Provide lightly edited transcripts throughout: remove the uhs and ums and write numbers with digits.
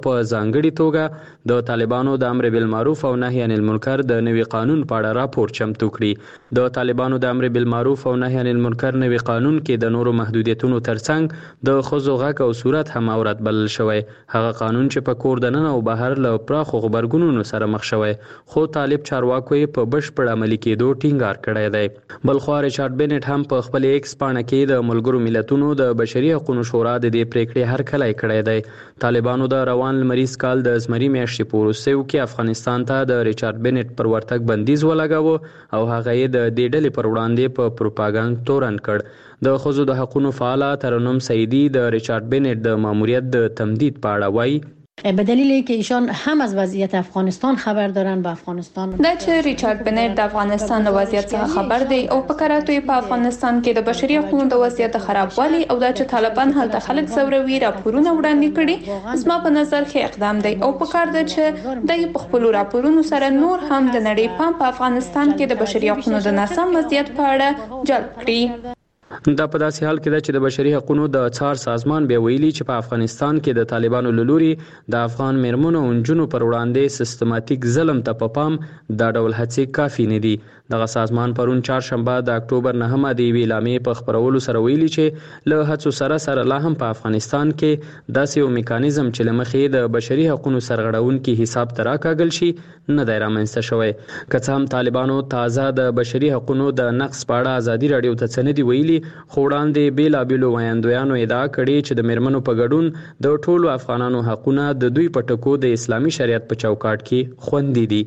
په ځانګړي توګه د طالبانو د امر بالمعروف او نهي عن المنکر د نوي قانون په اړه راپور چمتو کړي. د طالبانو د امر بالمعروف او نهي عن المنکر نوي قانون کې د نورو محدودیتونو ترڅنګ د ښځو غږ او صورت هم اورد بلل شوی. هغه قانون چې په کور دننه او بهر له پراخو غبرګونونو سره مخ شوی، خو طالب چارواکو یې په بشپړ عملي کېدو ټینګار کړی دی. بلخوا ریچارډ بینټ هم په خپل ایکس پاڼه کې د ملګرو ملتونو د بشري حقوقو شورا د دې پریکړې هرکلی کړی دی. طالبانو د روان لمریز کال د زمري میاشتې په وروستیو کې افغانستان ته د ریچارډ بینټ پر ورتګ بندیز ولګاوه او هغه یې د دې ډلې پر وړاندې په پروپاګاندا تورن کړ. د ښځو د حقوقو فعاله ترنم سعیدی د ریچارډ بینټ د ماموریت د تمدید په اړه وایي به دلیلی که ایشان هم از وضعیت افغانستان خبر دارن به افغانستان دا چې ریچارډ بینټ د افغانستان د وضعیت څخه خبر دی او په کراتوی په افغانستان کې د بشري حقوقو د وضعیت خرابوالي او دا چې طالبان هلته خلک زوروي راپورونه وړاندې کړي، زما په نظر ښه اقدام دی او په کار ده چې د خپل راپورونو سره نور هم د نړۍ پام په افغانستان کې د بشري حقوقو د ناسم وضعیت په اړه جلب کړي. دا په داسې حال کې ده چې د بشري حقوقو د څار سازمان بیا ویلي چې په افغانستان کې د طالبانو له لوري د افغان میرمنو او نجونو پر وړاندې سیستماتیک ظلم ته په پام دا ډول هڅې کافي نه دي. دغه سازمان پرون چهارشنبه د اکتوبر 9 د یوې اعلامیې په خپرولو سره ویلي چې له هڅو سره لا هم په افغانستان کې داسې یو میکانیزم چې له مخې د بشري حقوقو سرغړونکي حساب ته راکاږل شي نه دی رامنځته شوی. که څه هم طالبانو تازه د بشري حقوقو د نقض په اړه ازادي راډیو ته څه نه دي ویلي، خو وړاندې بېلابېلو ویاندویانو ادعا کړې چې د میرمنو په ګډون د ټولو افغانانو حقونه د دوی په ټکو د اسلامي شریعت په چوکاټ کې خوندي دي.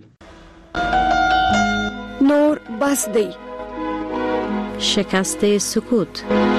نور بس دی. شکست سکوت.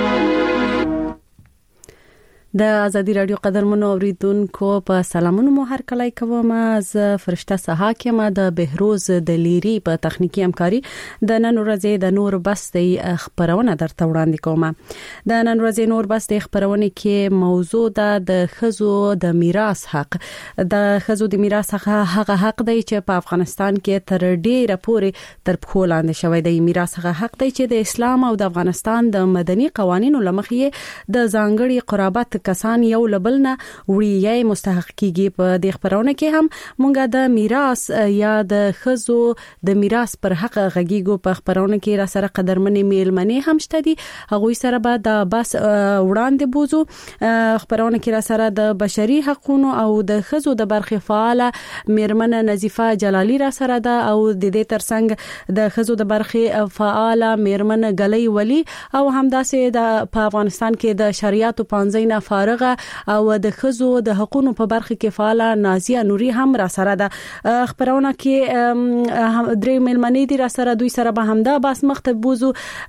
د ازادي رادیو قدرمنو اوریدونکو په سلامونو مو هر کله کوم. از فرشته سحاک یم د بهروز د لیری په تخنیکی همکاري د نن ورځې د نور بس د خبرونه درته وړاندې کوم. د نن ورځې نور بس د خبرونه کې موضوع د خزو د میراث حق. د خزو د میراث هغه حق دی چې په افغانستان کې تر ډیره پورې تر پخو لاندې شوی دی. میراث هغه حق دی چې د اسلام او د افغانستان د مدني قوانینو لمخې د ځانګړي قرابت کسان یو لبلنه وړي مستحق کیږي. په دې خبرونه کې هم مونږه د میراث یا د خزو د میراث پر حق غږیږو. په خبرونه کې را سره قدرمنې میلمنې هم شته دي، هغوی سره به د بس وړاندې بوزو. خبرونه کې را سره د بشري حقوقو او د خزو د برخې فعال میرمن نظیفه جلالی را سره ده او د دې ترڅنګ د خزو د برخې فعال میرمن غلی ولی او همداسې د په افغانستان کې د شریعت 15 فارغه او د خزو د حقوقو په برخه کې فعال نازیه نوري هم را سره ده. خبرونه کې درې ملمنې دي را سره، دوی سره به همدا بس مخته بوزو.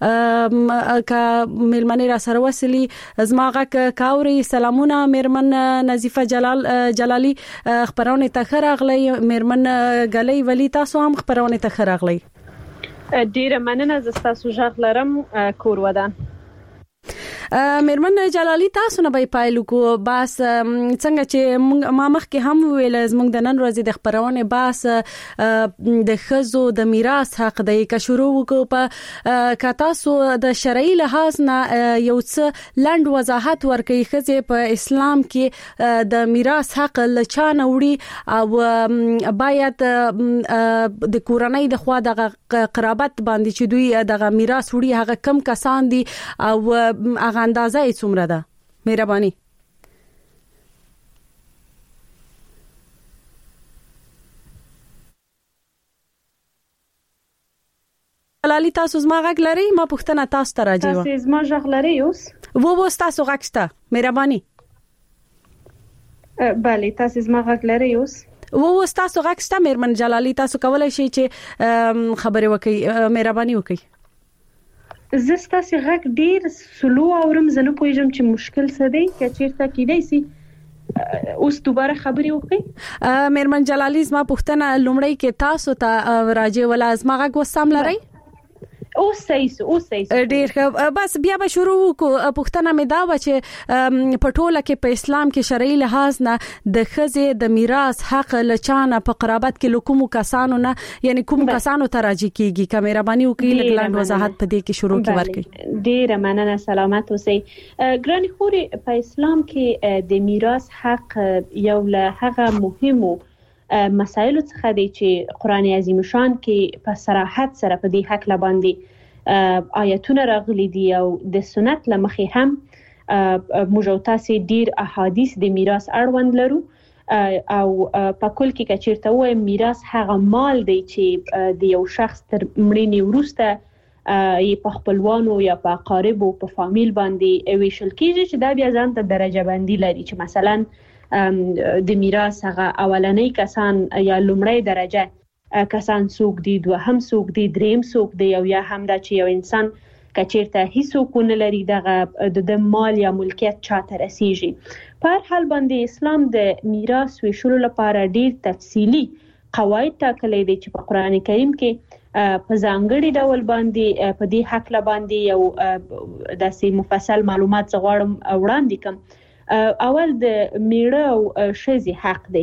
که ملمنې را سره وسلی زما غږ کاوري. سلامونه میرمن نظیفه جلالی، خبرونه ته خراغلی. میرمن غلی ولی تاسو هم خبرونه ته خراغلی. ډیره مننه، زه تاسو ژغ لرم کور ودان. میرمن جلالی تاسو نه به پایلو کو بس څنګه چې ما مخکې هم ویل زموږ د نن ورځې د خبرونه بس د خزو د میراث حق دی. که شروع وکړو په که تاسو د شرعي لحاظ نه یو څه لنډ وضاحت ورکړئ خزې په اسلام کې د میراث حق لچا نه وړي او باید د کورنۍ د خوا د قرابت باندې چې دوی د میراث وړي هغه کم کسان دي او اندازه یې څومره ده؟ مهرباني. جلالی تاسو زما غږ لري؟ ما پوښتنه تاسو ته راځي. تاسو زما غږ لري اوس؟ وو تاسو غږ شته؟ مهرباني. بله تاسو زما غږ لري اوس؟ وو تاسو غږ شته میرمن جلالی، تاسو کولای شئ چې خبرې وکړئ. مهرباني وکړئ. زه ستاسو غږ ډیر سلو اورم، زه نه پوهیږم چې مشکل څه دی. که چیرته کیدای شي اوس دوباره خبرې وکړئ. میرمن جلالی زما پوښتنه لومړی کې تاسو ته راځي ولا زما غږ وسام لري؟ اوس صحیح ډیر بس بیا به شروع وکړو. پوښتنه مې دا و چې په ټوله کې په اسلام کې شرعي لحاظ نه د ښځې د میراث حق لچانه په قرابت کې کومو کسانو نه یعنی کومو کسانو ته راځي کیږي. که مهرباني وکړئ لږ وضاحت په دې کې شروع کې ورکړئ. ډیر مننه. سلامت اوسئ. ګراني خوري په اسلام کې د میراث حق یو له هغه مهمو مسایلو څخه دی چې قرآن عظیم شان کې په صراحت سره په دې حق باندې آیتونه راغلي دي او د سنت لمخې هم موږ او تاسو ډیر احادیث د میراث اړوند لرو او په کل کې کچیرته وایم میراث هغه مال دی چې د یو شخص تر مړینې وروسته یې په خپلوانو یا په اقاربو په فامیل باندې ویشل کیږي چې دا بیا ځان ته درجه بندي لري چې مثلا د میراث هغه اولنۍ کسان یا لومړی درجه کسان څوک دي، دوهم څوک دي، دریم څوک دی، او یا هم دا چې یو انسان کچیرته هیڅوک نه لري دغه د مال یا ملکیت چاته رسیږي. په هر حال باندې اسلام د میراث ویشلو لپاره ډیر تفصیلی قواعد ټاکلي دي چې په قران کریم کې په ځانګړي ډول باندې په دې حق باندې یو داسې مفصل معلومات غواړم وړاندې کوم. اول د میړه او ښځې حق دی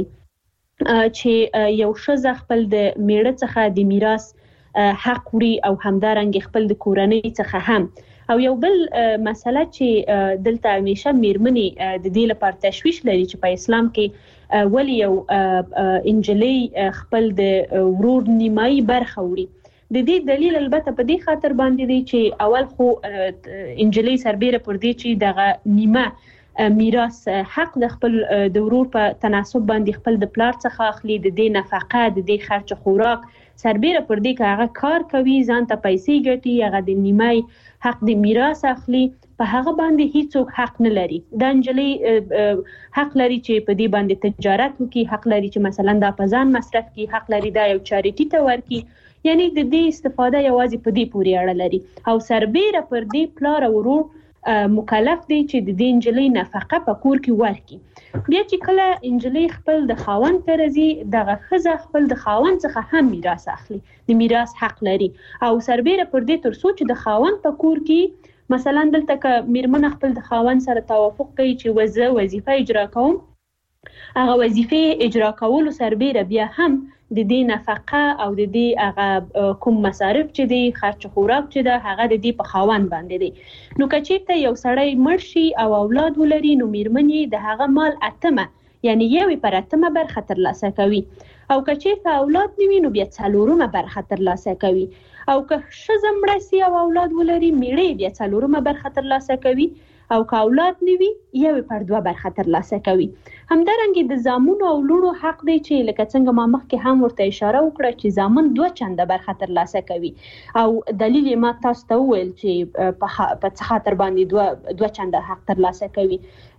چې یو ښځه خپل د میړه څخه د میراث حق وړي او همدارنګه خپل د کورنۍ څخه هم. او یو بل مسله چې دلته همیشه میرمنې د دې لپاره تشویش لري چې په اسلام کې ولی یو انجلۍ خپل د ورور نیمایي برخه وړي. د دې دلیل البته په دې خاطر باندې دی چې اول خو انجلۍ سربېره پر دې چې دغه نیمه میراث حق د خپل د ورور په تناسب باندې خپل د پلار څخه اخلي، د دې نفقه، د دې خرچ خوراک سربېره پر دې که هغه کار کوي ځان ته پیسې ګټي، هغه د نیمای حق د میراث اخلي، په هغه باندې هیڅوک حق نه لري. دا انجلۍ حق لري چې په دې باندې تجارت وکړي، حق لري چې مثلا دا په ځان مصرف کړي، حق لري دا یو چاریټي ته ورکړي. یعنی د دې استفاده یوازې په دې پورې اړه لري او سربېره پر دې پلار او ورور مکلف دی چې د دې انجلۍ نفقه په کور کې ورکړي. بیا چې کله انجلۍ خپل د خاوند ته راځي دغه ښځه خپل د خاوند څخه هم میراث اخلي، د میراث حق لري او سربېره پر دې تر څو چې د خاوند په کور کې مثلا دلته که میرمن خپل د خاوند سره توافق کوي چې زه وظیفه اجرا کوم، هغه وظیفه اجرا کولو سربېره بیا هم د دې نفقه او د دې هغه کوم مصارف چې دی خرچ خوراک چې ده هغه د دې په خاوند باندې دی. نو که چېرته یو سړی مړ شي او اولاد ولري نو میرمن یې د هغه مال اتمه یعنی 1/8 برخه ترلاسه کوي او که چېرته اولاد نه وي نو بیا 4 برخه ترلاسه کوي او که ښځه مړه سي او اولاد ولري میړه بیا 4 برخه ترلاسه کوي او که اولاد نه وي 1/2 برخه ترلاسه کوي. همدارنګه د زامنو او لوڼو حق دی چې لکه څنګه ما مخکې هم ورته اشاره وکړه چې زامن 2 چنده برخه ترلاسه کوي او دلیل یې ما تاسو ته وویل چې په څه خاطر باندې 2 چنده حق ترلاسه کوي.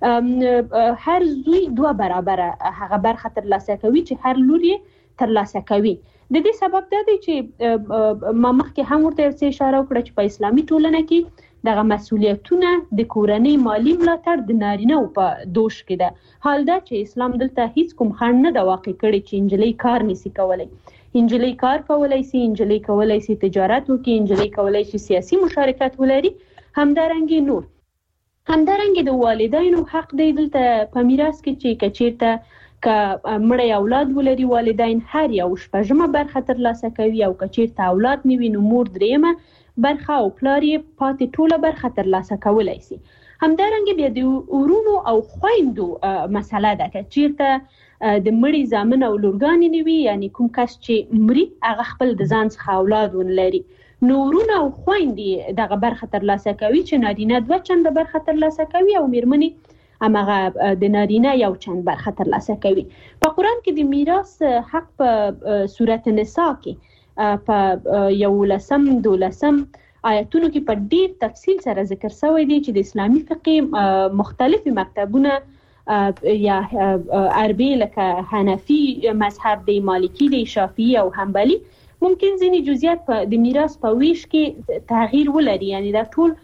هر زوی 2 برابر هغه برخه ترلاسه کوي چې هر لور یې ترلاسه کوي. د دې سبب دا دی چې ما مخکې هم ورته اشاره وکړه چې په اسلامي ټولنه کې دغه مسؤلیتونه د کورنۍ مالی ملاتړ د نارینه په دوش کې ده. حال دا چې اسلام دلته هیڅ کوم خنډ نه دا واقع کړی چې انجلۍ کار نشي کولای. انجلۍ کار کولای شي، انجلۍ کولای شي تجارت وکړي، انجلۍ کولای شي سیاسي مشارکت ولري. همدارنګه نور همدارنګه د والدینو حق دی دلته په میراث کې چې کچیرته که مړی اولاد ولري والدین هر یو 6 برخه ترلاسه کوي او کچیرته اولاد نه وي نو مور 3 برخه او پلار یې پاتې ټوله برخه ترلاسه کولای شي. همدارنګه بیا د ورونو او خویندو مسله ده که چیرته د مړي زامن او لورګانې نه وي یعنی کوم کس چې مري هغه خپل د ځان څخه اولاد ونه لري نو ورونه او خویندې دغه برخه ترلاسه کوي چې نارینه 2 چنده برخه ترلاسه کوي او میرمنې همغه د نارینه 1 چند برخه ترلاسه کوي. په قرآن کې د میراث حق په سورۃ النساء کې په 11 12 آیاتونو کې په ډیر تفصیل سره ذکر شوی دی چې د اسلامي فقه مختلفي مکتبونه یا عربي لکه حنفي مذهب دی، مالکی دی، شافعي او حنبلي ممکن ځینې جزئیات د میراث په ویش کې تغییر ولري یعنی دا ټول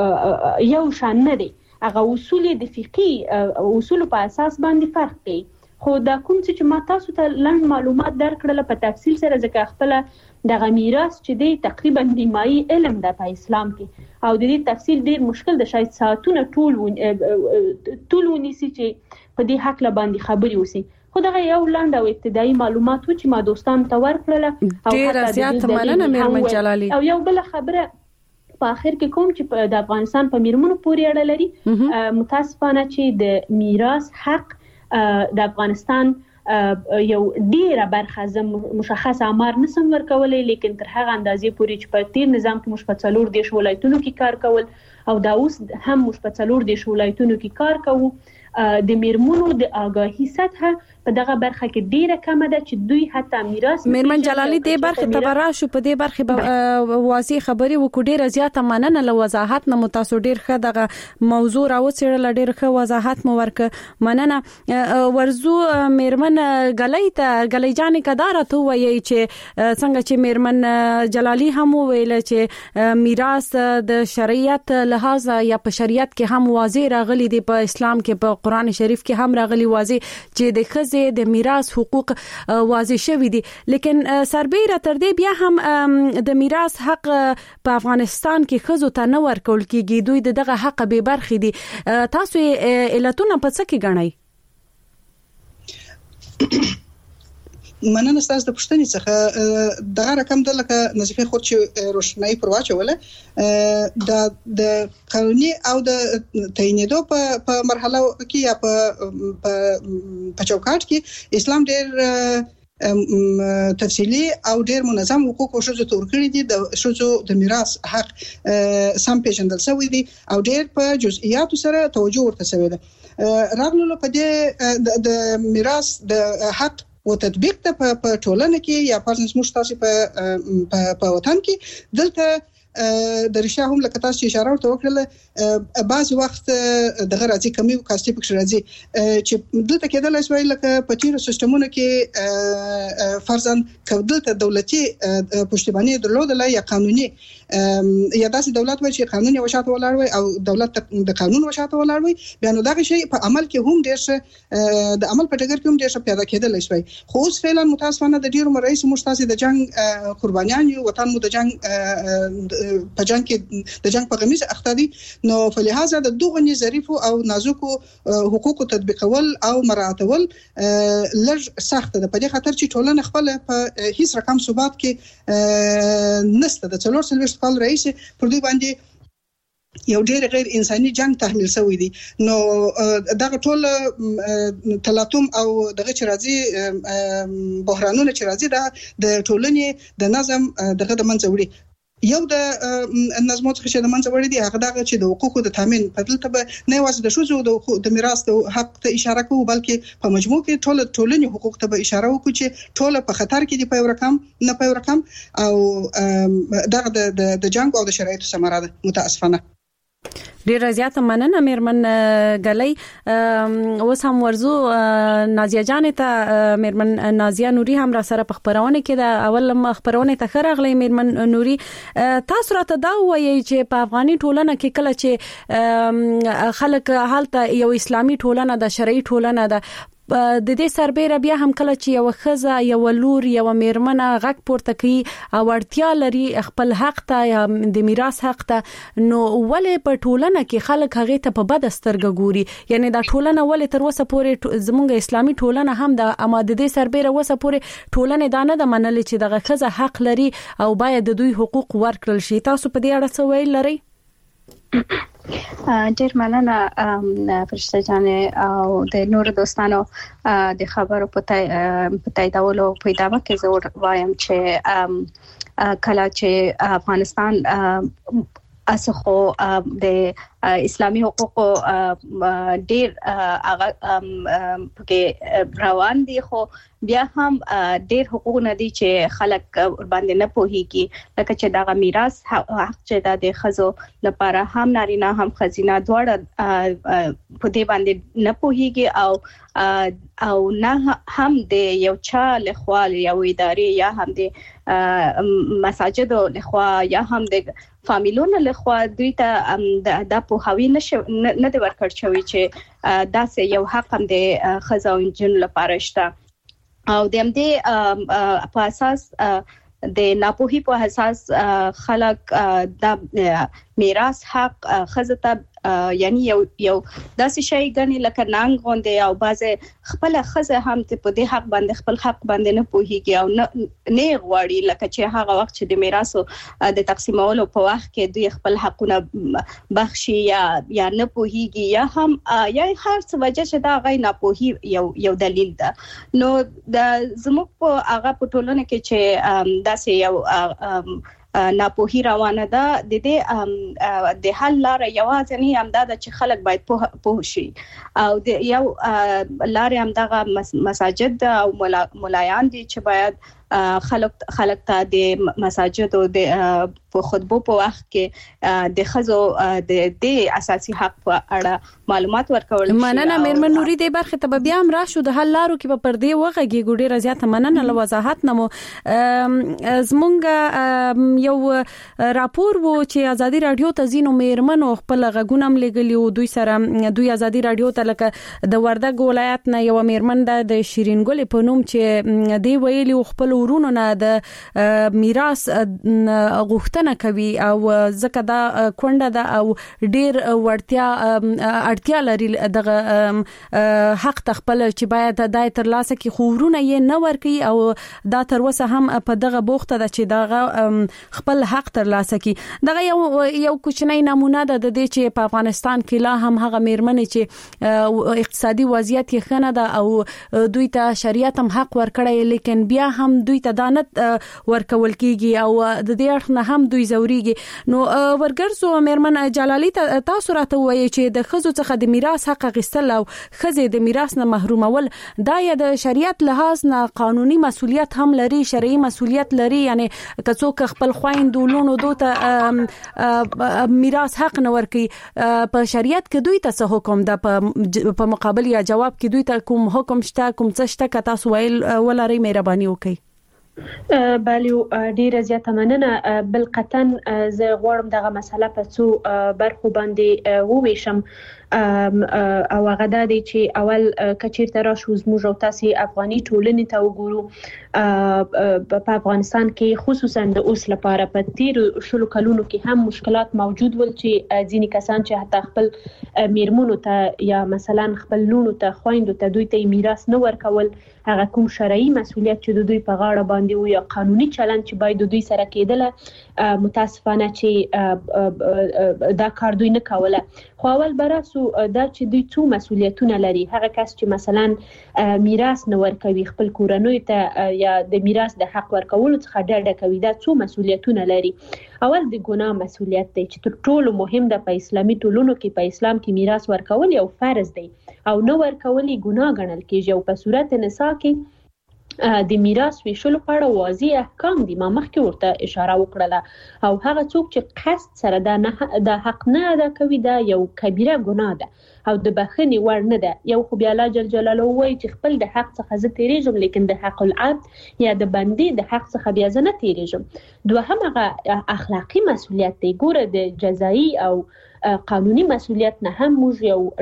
یو شان نه دی. هغه اصول د فقهي اصول په اساس باندې فرق کوي. خو دا کوم چې ما تاسو ته لنډ معلومات درکړل په تفصیل سره ځکه خپل دغه میراث چې دی تقریبا نیمایي علم ده په اسلام کې او د دې تفصیل ډیر مشکل ده شاید ساعتونه ټول ونیسي چې په دې حق له باندې خبري وسی خو دغه یو لاند او ابتدایي معلومات و چې ما دوستان ته ورکړل او ډیر زیات مننه میرمن جلالي او یو بل خبره په اخر کې کوم چې د افغانستان په میرمنو پورې اړه لري متاسفانه چې د میراث حق د افغانستان یو ډیره برخه مشخص امر نسم ورکولای لیکن تر هغه اندازې پورې چې په تیر نظام کې مش په څلور دیش ولایتونو کې کار کول او دا اوس هم مش په څلور دیش ولایتونو کې کار کوو د میرمنو د آگاهی سطح په دغه برخه کې ډیره کم ده چې دوی حتی میراث میرمن جلالي د برخه تبرع شو په دې برخه به واضح خبري وکړي ډیره زیاته مننه له وضاحت نه متاسو ډیر ښه دغه موضوع راوڅېړل ډیر ښه وضاحت مو ورکړه مننه ورزو میرمن غلي جان کدار ته وایي چې څنګه چې میرمن جلالي هم ویل چې میراث د شریعت لحاظ یا په شریعت کې هم واضح راغلي دی په اسلام کې په قران شریف کې هم راغلي واضح چې د خزه د میراث حقوق واضح شوی دي لیکن سربېره تر دې بیا هم د میراث حق په افغانستان کې خزو ته نه ورکول کېږي دوی دغه حق به برخې دي تاسو علتونه په څه کې ګڼئ مننه تاسو د پښتنې څخه دغه رقم د لکه نظیفه خود چې روشنايي پر واچوله د قانوني او د تعینېدو په مرحله کې یا په چوکاټ کې اسلام ډېر تفصیلی او ډېر منظم حقوق او شذو تور کړی دي د شذو د میراث حق سم پیژندل شوی دي او ډېر په جزئیاتو سره توجه ورته شوی ده راغلو په دې د میراث د حق او تطبیق ته په ټولنه کې یا پرنس مشتاسي په وطن کې دلته د رښتیا هم لکه تاسو چې اشاره ورته وکړه بعض وخت دغه راځي کمی او کاستي پکې راځي چې دلته کېدل شوی لکه په تیرو سیستمونو کې فرضاً کودلته دولتي پښتیبانی درلودله یا قانوني یا داسې دولت وای چې قانوني وشاته ولاړ وي او دولت د قانون وشاته ولاړ وي بیا نو دغه شی په عمل کې هم ډېر د عمل په ټګر کې هم ډېر پیدا کېدل شوی خو اوس فعلا متاسفانه د ډیرو رئیس مشتاسي د جنگ قربانیان یو وطن مو د جنگ په جنگ کې د جنگ په غمیز اخته دي نو فلهذا د دغه ظریف او نازکو حقوقو تطبیقول او مراعاتول لږ سخت ده په دې خاطر چې ټولنه خپل په هیڅ رقم ثبات کې نسته د څلور سلويست کال رئیس پر دوی باندې یو ډېر غیر انساني جنگ تحمیل شوی دی نو دغه ټول تلاطم او دغه چې راځي بحرانونه چې راځي د ټولنې د نظم دغه د منځ وړي یو د نظم څخه چې د منځ وړي دي هغه دغه چې د حقوقو د تامین په دلته به نه واسه د شوزو د میراث د حق ته اشاره کوو بلکې په مجموع کې ټولنې حقوق ته به اشاره وکړو چې ټول په خطر کې دي په رقم نه په رقم او دغه د جنگ او د شرایطو ثمره ده متاسفانه ډیر زیات مننه میرمن غلي اوس هم ورزو نازیه جان ته میرمن نازیه نوري هم را سره په خبرونه کې دا اول خبرونه ته خرغلې میرمن نوري تاسو راته دا وایي چې په افغاني ټولنه کې کله چې خلک حالت یو اسلامي ټولنه د شرعي ټولنه ده د دې سربېره بیا هم کله چې یو خزه یو لور یو میرمنه غږ پورته کوي او ورتیا لري خپل حق ته یا د میراث حق ته نو ولې په ټولنه کې خلک هغه ته په بد سترګه ګوري یعنی دا ټولنه ولې تر اوسه پورې زموږ اسلامي ټولنه هم د اماده دې سربېره اوسه پورې ټولنه دا نه د منل چې دغه خزه حق لري او باید د دوی حقوق ورکړل شي تاسو په دې اړه څه ویل لرئ ډیر مننه فرشته جانې او د نور دوستانو د خبرو په تاییدولو په ادامه کې زه وایم چې کله چې افغانستان اسخو د اسلامي حقوقو ډیر هغه پکې روان دي خو بیا هم ډیر حقوق نه دي چې خلک باندې نه پوهیږي لکه چې دا میراث حق چې د خزو لپاره هم نارینه هم خزینه دواړه په دې باندې نه پوهیږي او نه هم د یو چا لخوا یو ادارې یا هم د مساجد لخوا یا هم د فامیلونو لخوا دوی ته د پوهاوی نه دی ورکړ شوی چې داسې یو حق هم د ښځو او نجونو لپاره شته او د همدې په اساس د ناپوهي په اساس خلک د میراث حق ښځو ته یعنی یو داسې شی غني لکه ننګ غونډه او بعضه خپل ښځه هم په دې حق باندې خپل حق باندې نه پوهیږي او نه غواړي لکه چې هغه وخت چې د میراث د تقسیمولو په وخت کې دوی خپل حقونه بخشي یا نه پوهیږي یا هم یا هر څه وجه چې دا غي ناپوهي یو دلیل ده نو د زموږ په هغه په ټولنه کې چې داسې یو ناپوهي روانه ده د دې د حل لار یوازې نه هم دا چې خلک باید پوه شي او د یو لار هم دغه مساجد او ملایان دي چې باید خلک ته د مساجد او د خطبو په وخت کې د خزو د اساسي حق په اړه معلومات ورکول شي. مننه مېرمن نوري د برخه ته بیا هم راشو د حل لارو کې په پردې وغږی ګډه زیاته مننه له وضاحت نمو زمونږ یو راپور وو چې ازادي رادیو ته زینو مېرمنو خپل غږونه ملګلی او دوی سره دوی ازادي رادیو ته لکه د وردګ ولایت نه یو مېرمن د شیرین ګل په نوم چې دی ویلي خپل ورونو نه د میراث غوښتنه کوي او ځکه دا کونډه ده او ډیر اړتیا لري دغه حق تخپل چې باید دای تر لاسه کې خورونه یې نه ورکي او دا تر وسه هم په دغه بوخته ده چې دغه خپل حق تر لاسه کې دغه یو کوچنی نمونه ده د دې چې په افغانستان کې لا هم هغه مېرمنې چې اقتصادي وضعیت یې ښه نه ده او دوی ته شریعت هم حق ورکړی لیکن بیا هم دوی ته دانت ورکول کیږي او د دې اړخ نه هم دوی زوريږي نو ورګرزو مېرمن جلالي تاسو راته وایي چې د خزو څخه د میراث حق غوښتل او خزه د میراث نه محرومول دا یا د شریعت لحاظ نه قانوني مسؤلیت هم لري شرعي مسؤلیت لري یعنی کڅوک خپل خويند ولونو دوته میراث حق نه ورکي په شریعت کې دوی ته حکم ده په مقابل یا جواب کې دوی ته کوم حکم شته کوم څه شته که تاسو ویل ولري مهرباني وکړئ. بلیو ډیره زیاته مننه بل قطن زه غواړم دغه مسله په څو برخو باندې وویشم او هغه دا دی چې اول کچیرته راشو زموږ او تاسو افغاني ټولنې ته وګورو په افغانستان کې خصوصا د اوس لپاره په تیر شلو کلونو کې هم مشکلات موجود ول چې ځینې کسان چې حتی خپل میرمنو ته یا مثلا خپل لونو ته خويندو ته دوی ته میراث نه ورکول هغه کوم شرعي مسؤلیت چې د دوی په غاړه باندې و یا قانوني چلند چې باید دوی سره کېدله متاسفانه چې دا کار دوی نه کوله خو اول براسو دا چې دوی څو مسؤلیتونه لري هغه کس چې مثلا میراث نه ورکوي خپل کورنۍ ته یا د میراث د حق ورکولو څخه ډډه کوي دا څو مسؤلیتونه لري اول د ګناه مسؤلیت دی چې تر ټولو مهم ده په اسلامي ټولنو کې په اسلام کې میراث ورکول یو فرض دی او نه ورکول ګناه ګڼل کېږي او په صورت نساء کې د میراث ویشلو په اړه واضح احکام دي ما مخکې ورته اشاره وکړه او هغه څوک چې قصد سره د حق نه ادا کوي دا یو کبیره ګناه ده او د بخښنې وړ نه ده یو خو بیا الله جل جلاله وایي چې خپل د حق څخه زه تیریږم لیکن د حق العبد یا د بندې د حق څخه بیا زه نه تیریږم دوهم هغه اخلاقی مسؤلیت دی ګوره د جزایی او قانوني مسؤلیت نه هم موږ یو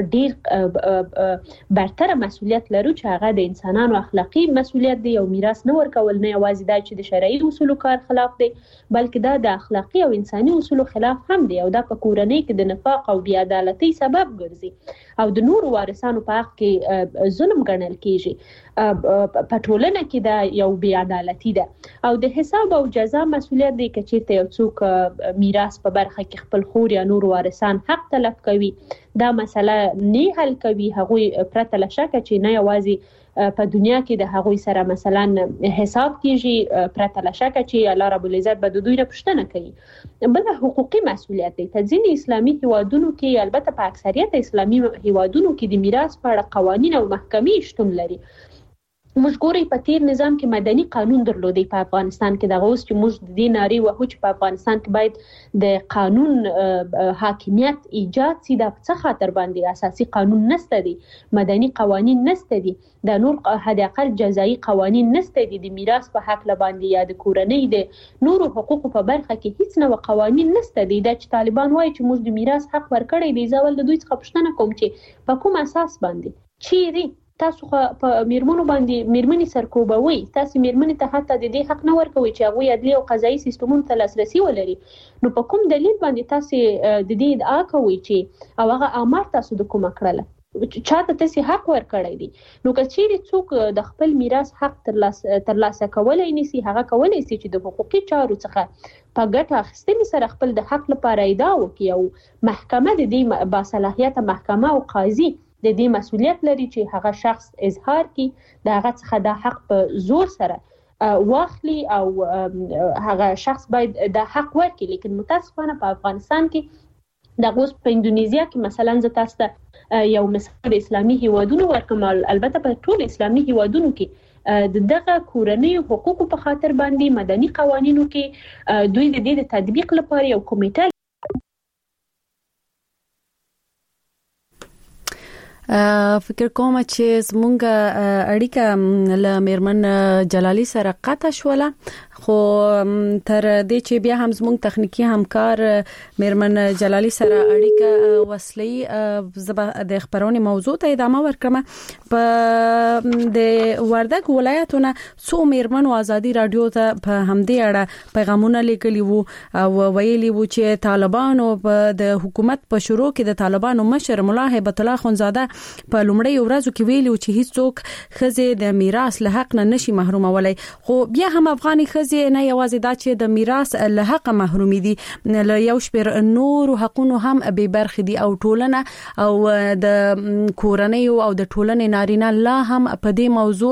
ډیر برتر مسؤلیت لرو چې هغه د انسانانو اخلاقی مسؤلیت دی او میراث نه ورکول نه یوازې دا چې د شرعي اصولو کار خلاف دی بلکې دا د اخلاقی او انساني اصولو خلاف هم دی او دا په کورنۍ کې د نفاق او بې عدالتۍ سبب ګرځي او د نور وارثانو په حق کې ظلم ګڼل کیږي په ټولنه کې دا یو بې عدالتي ده او د حساب او جزا مسؤلیت دی چې چیرته یو څوک میراث په برخه کې خپل خور یا نور وارثان حق تلف کوي دا مسله نه حل کوي هغه پرته له شک چې نه یوازې په دنیا کې د هغوی سره مثلا حساب کیږي پرته له شک چې الله رب العزت به د دوی نه پوښتنه کوي بل حقوقي مسؤلیت دی په ځینې اسلامي هیوادونو کې البته په اکثریت اسلامي هیوادونو کې د میراث په اړه قوانین او محکمې شتون لري موږ ګوري په تیر نظام کې مدني قانون درلودي په افغانستان کې د اوس چې موږ د دې ناري وهو چې په افغانستان کې باید د قانون حاکمیت ایجاد سي د څه خاطر باندې اساسي قانون نشته دي، مدني قوانين نشته دي، د نور حد اقل جزایي قوانين نشته دي، د میراث په حق لباندې یا د کورنۍ د نورو حقوقو په برخه کې هیڅ نوع قوانين نشته دي. د طالبان وایي چې موږ د میراث حق ورکړی دی، ځول د دوی څخه پوښتنه کوم چې په کوم اساس باندې چیرې تاسو په میرمنو باندې میرمنې سرکوبوي، تاسو میرمنې ته حتی د دې حق نه ورکوي چې هغه عدلي او قضایي سیستمونو ته لاسرسي ولري. نو په کوم دلیل باندې تاسو د دې ادعا کوي چې او هغه امر تاسو د کومه کړله چاته تاسو حق ورکړی دی؟ نو که چیرې څوک د خپل میراث حق ترلاسه کولای نشي، هغه کولای شي چې د حقوقي چارو څخه په ګټه اخیستنې سره خپل د حق لپاره ادعا وکړي او محکمه د دې باصلاحیته محکمه او قاضي د دې مسؤلیت لري چې هغه شخص اظهار کړي، د هغه څخه د حق په زور سره واخلي او هغه شخص باید د حق ورکړي. لیکن متاسفانه په افغانستان کې د اوس په اندونیزیا کې مثلا زه تاسو ته یو مثال د اسلامي هیوادونو ورکوم، البته په ټول اسلامي هیوادونو کې دغه کورنۍ حقوقو په خاطر باندې مدني قوانینو کې دوی د دې د تطبیق لپاره یو کمیټه فکر کوم چې زمونږ اړیکه له میرمن جلالي سره قطع شوله، خو تر دې چې بیا هم زمونږ تخنیکی همکار میرمن جلالي سره اړیکه وصلي زبا د خبرونې موضوع ته ادامه ورکړم. په د وردګ ولایتونه څو میرمنو ازادي رادیو ته په همدې اړه پیغامونه لیکلي وو او ویلي وو چې طالبانو د حکومت په شروع کې د طالبانو مشر مولا هیبت الله خونزاده په لومړی ورځو کې ویلي و چې هیڅوک خزه د میراث له حق نه نشي محرومولای، خو بیا هم افغاني خزه نه یوازې دا چې د میراث له حق محرومي دي، له یو شمېر نور حقوقو هم به برخه دي او ټولنه او د کورنۍ او د ټولنې نارینه لا هم په دې موضوع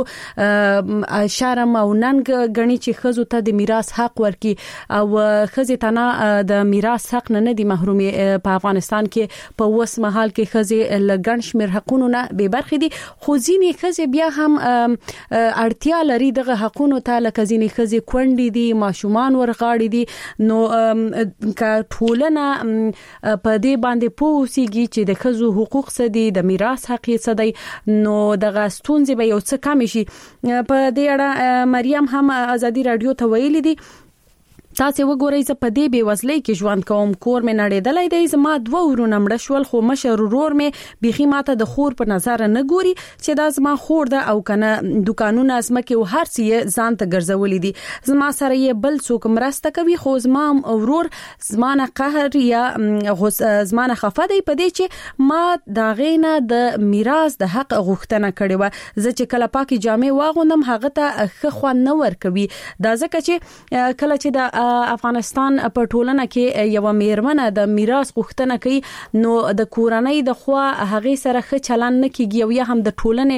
شرم او ننګ غني چې خزو ته د میراث حق ورکي او خزه تنه د میراث حق نه دي محرومي. په افغانستان کې په اوس مهال کې خزه لګن شمېر حقوقو نه به برخه دي، خو ځینې خزه بیا هم اړتیا لري دغه حقوقو ته، لکه ځینې خزه کونډې دي، ماشومان ورغاړي دي. نو که ټولنه په دې باندې پوهیږي چې د خزو حقوق څه دي، د میراث حق څه دی، نو دغه ستونزې به یو څه کم شي. په دې اړه مریم هم ازادي رادیو ته ویلي دي تاسو وګورئ زه په دې بیوزلۍ کې ژوند کوم، کور مې نړېدلای دی، زما 2 ورونه مړه شول، خو مشر ورور مې بيخي ماته د خور په نظر نه ګوري چې دا زما خور ده او کنه دکانونه ازمکه او هر څه ځان ته ګرځولې دي، زما سره یې بل څوک مرسته کوي، خو زما ورور زمانه قهر یا زمانه خفه دی په دې چې ما دا غینه د میراث د حق غوښتنه کړې و. زه چې کله پاکي جامې واغوندم هغه ته خو نه ور کوي، دا ځکه چې کله چې د افغانستان په ټولنه کې یو میرمنه د میراث غوښتنه کوي نو د کورنۍ د خوا هغه سره ښه چلن نه کیږي او یا هم د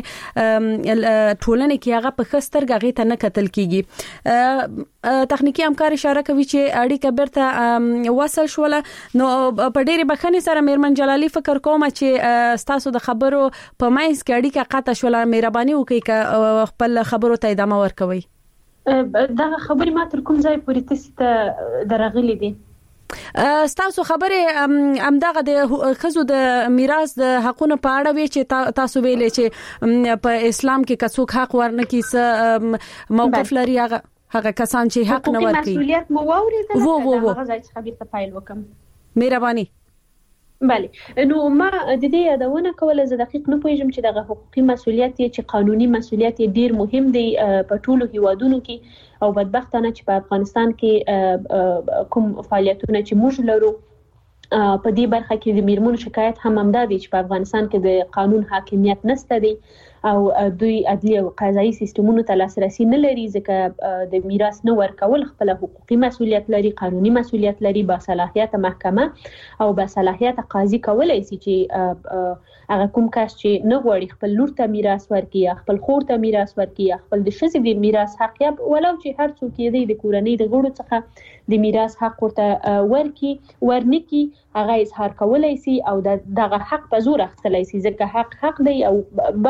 ټولنې کې هغه په خستر غږی ته نه کتل کیږي. تخنیکی همکار اشاره کوي چې اړیکه برته وصل شوله. نو په ډېری بخښنې سره میرمن جلالي فکر کوم چې تاسو د خبرو په مایس کې اړیکه قطع شوله، مهرباني وکړئ چې خپل خبرو ته ادامه ورکوي. دا خبرې ما تر کوم ځای پورې تاسو ته درغلي دي؟ تاسو خبره امداغه د خزو د میراث د حقونو په اړه وی چې تاسو ویلې چې په اسلام کې کڅوک حق ورنکي څه موقف لري هغه کسان چې حق نه ورکي. مسؤلیت مو واورېدل هغه ځای څخه بیرته فایل وکم. مهرباني. بله، نو ما د دې یادونه کوله، زه دقیق نه پوهیږم چې دغه حقوقي مسؤلیت چې قانوني مسؤلیت ډیر مهم دی په ټولو هیوادونو کې، او بدبختانه چې په افغانستان کې کوم فعالیتونه چې موږ لرو په دې برخه کې د میرمنو شکایت هم همدا دی چې په افغانستان کې د قانون حاکمیت نشته دی او دوی عدلي او قضایي سیستمونو ته لاسرسي نه لري، ځکه د میراث نه ورکول خپل حقوقي مسؤلیت لري، قانوني مسؤلیت لري. با صلاحیت محکمه او با صلاحیت قاضي کولای شي چې هغه کوم کس چې نه غواړي خپل لور ته میراث ورکړي یا خپل خور ته میراث ورکړي یا خپل د ښځې د میراث حق یا ولو چې هر څوک یې د کورنۍ د غړو څخه د میراث حق ورته ورنکي، هغه اظهار کولای شي او دغه حق په زور اخیستلای شي، ځکه حق دی او باید وخت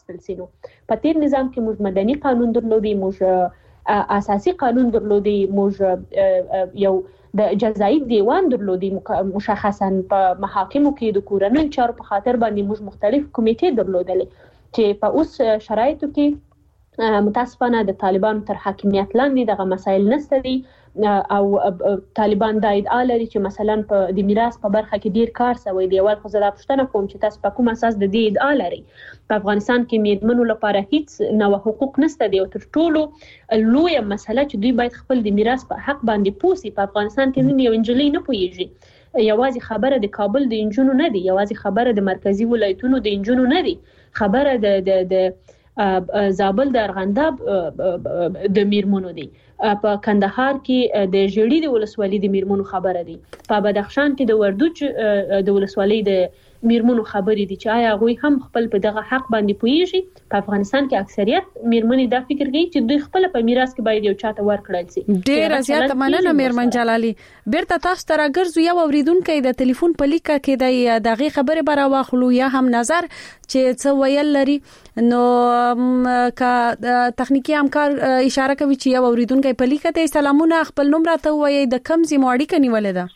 واخیستل شي. په تیر نظام کې موږ مدني قانون درلودي، موږ اساسي قانون درلودي، موږ یو د جزایي دیوان درلودي، مشخصا په محاکمو کې د کورنۍ چارو په خاطر باندې موږ مختلف کمیټې درلودلې چې په اوس شرایطو کې متاسفانه د طالبانو تر حاکمیت لاندې دغه مسایل نشته دي او طالبان دا ادعا لري چې مثلا په د میراث په برخه کې ډیر کار شوی دی. اول خو زه دا پوښتنه کوم چې تاسو په کوم اساس د دې ادعا لري؟ په افغانستان کې میرمنو لپاره هیڅ نوع حقوق نشته دي او تر ټولو لویه مسله چې دوی باید خپل د میراث په حق باندې پوسي. په افغانستان کې نن یو انجلۍ نه پوهیږي، یوازې خبره د کابل د انجونو نه دی، یوازې خبره د مرکزی ولایتونو د انجونو نه دی، خبره د زابل د ارغنداب د میرمنو دی، په کندهار کې د ژړی د ولسوالۍ د میرمنو خبره دي، په بدخشان کې د وردوج د ولسوالۍ د میرمنو خبرې دي چې آیا غوي هم خپل په دغه حق باندې پوهیږي. په افغانستان کې اکثریت میرمنې دا فکر کوي چې دوی خپل په میراث کې باید یو چاته ورکړل شي. ډیر زیات مننه میرمن جلالي. بیرته تاسو ته راګرځو، یو اوریدونکو د ټلیفون په لیکه کې دغه خبره برا واخلو یا هم نظر چې څه ویل لري. نو کا تخنیکی همکار اشاره کوي چې یو اوریدونکو په لیکه ته سلامونه، خپل نوم راته وایي، د کم زموړی کنيولې ده.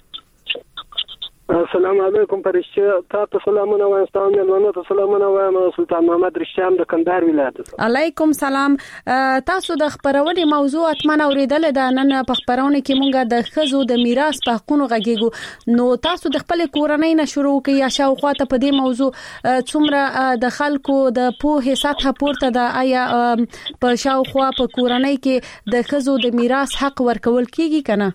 السلام علیکم پرشته، تاسو سلامونه وایم، تاسو سلامونه وایم، سلطان محمد رشام د کندهار ولایت. علیکم سلام. تاسو د خبرونې موضوع اتمنه اوریدل ده. نن په خبرونه کې مونږه د خزو د میراث په حقونو غږیږو. نو تاسو د خپل کورنۍ نه شروع کړئ یا شاوخوا ته په دې موضوع څومره د خلکو د پوهې سطح پورته ده؟ آیا په شاوخوا په کورنۍ کې د خزو د میراث حق ورکول کیږي کنه؟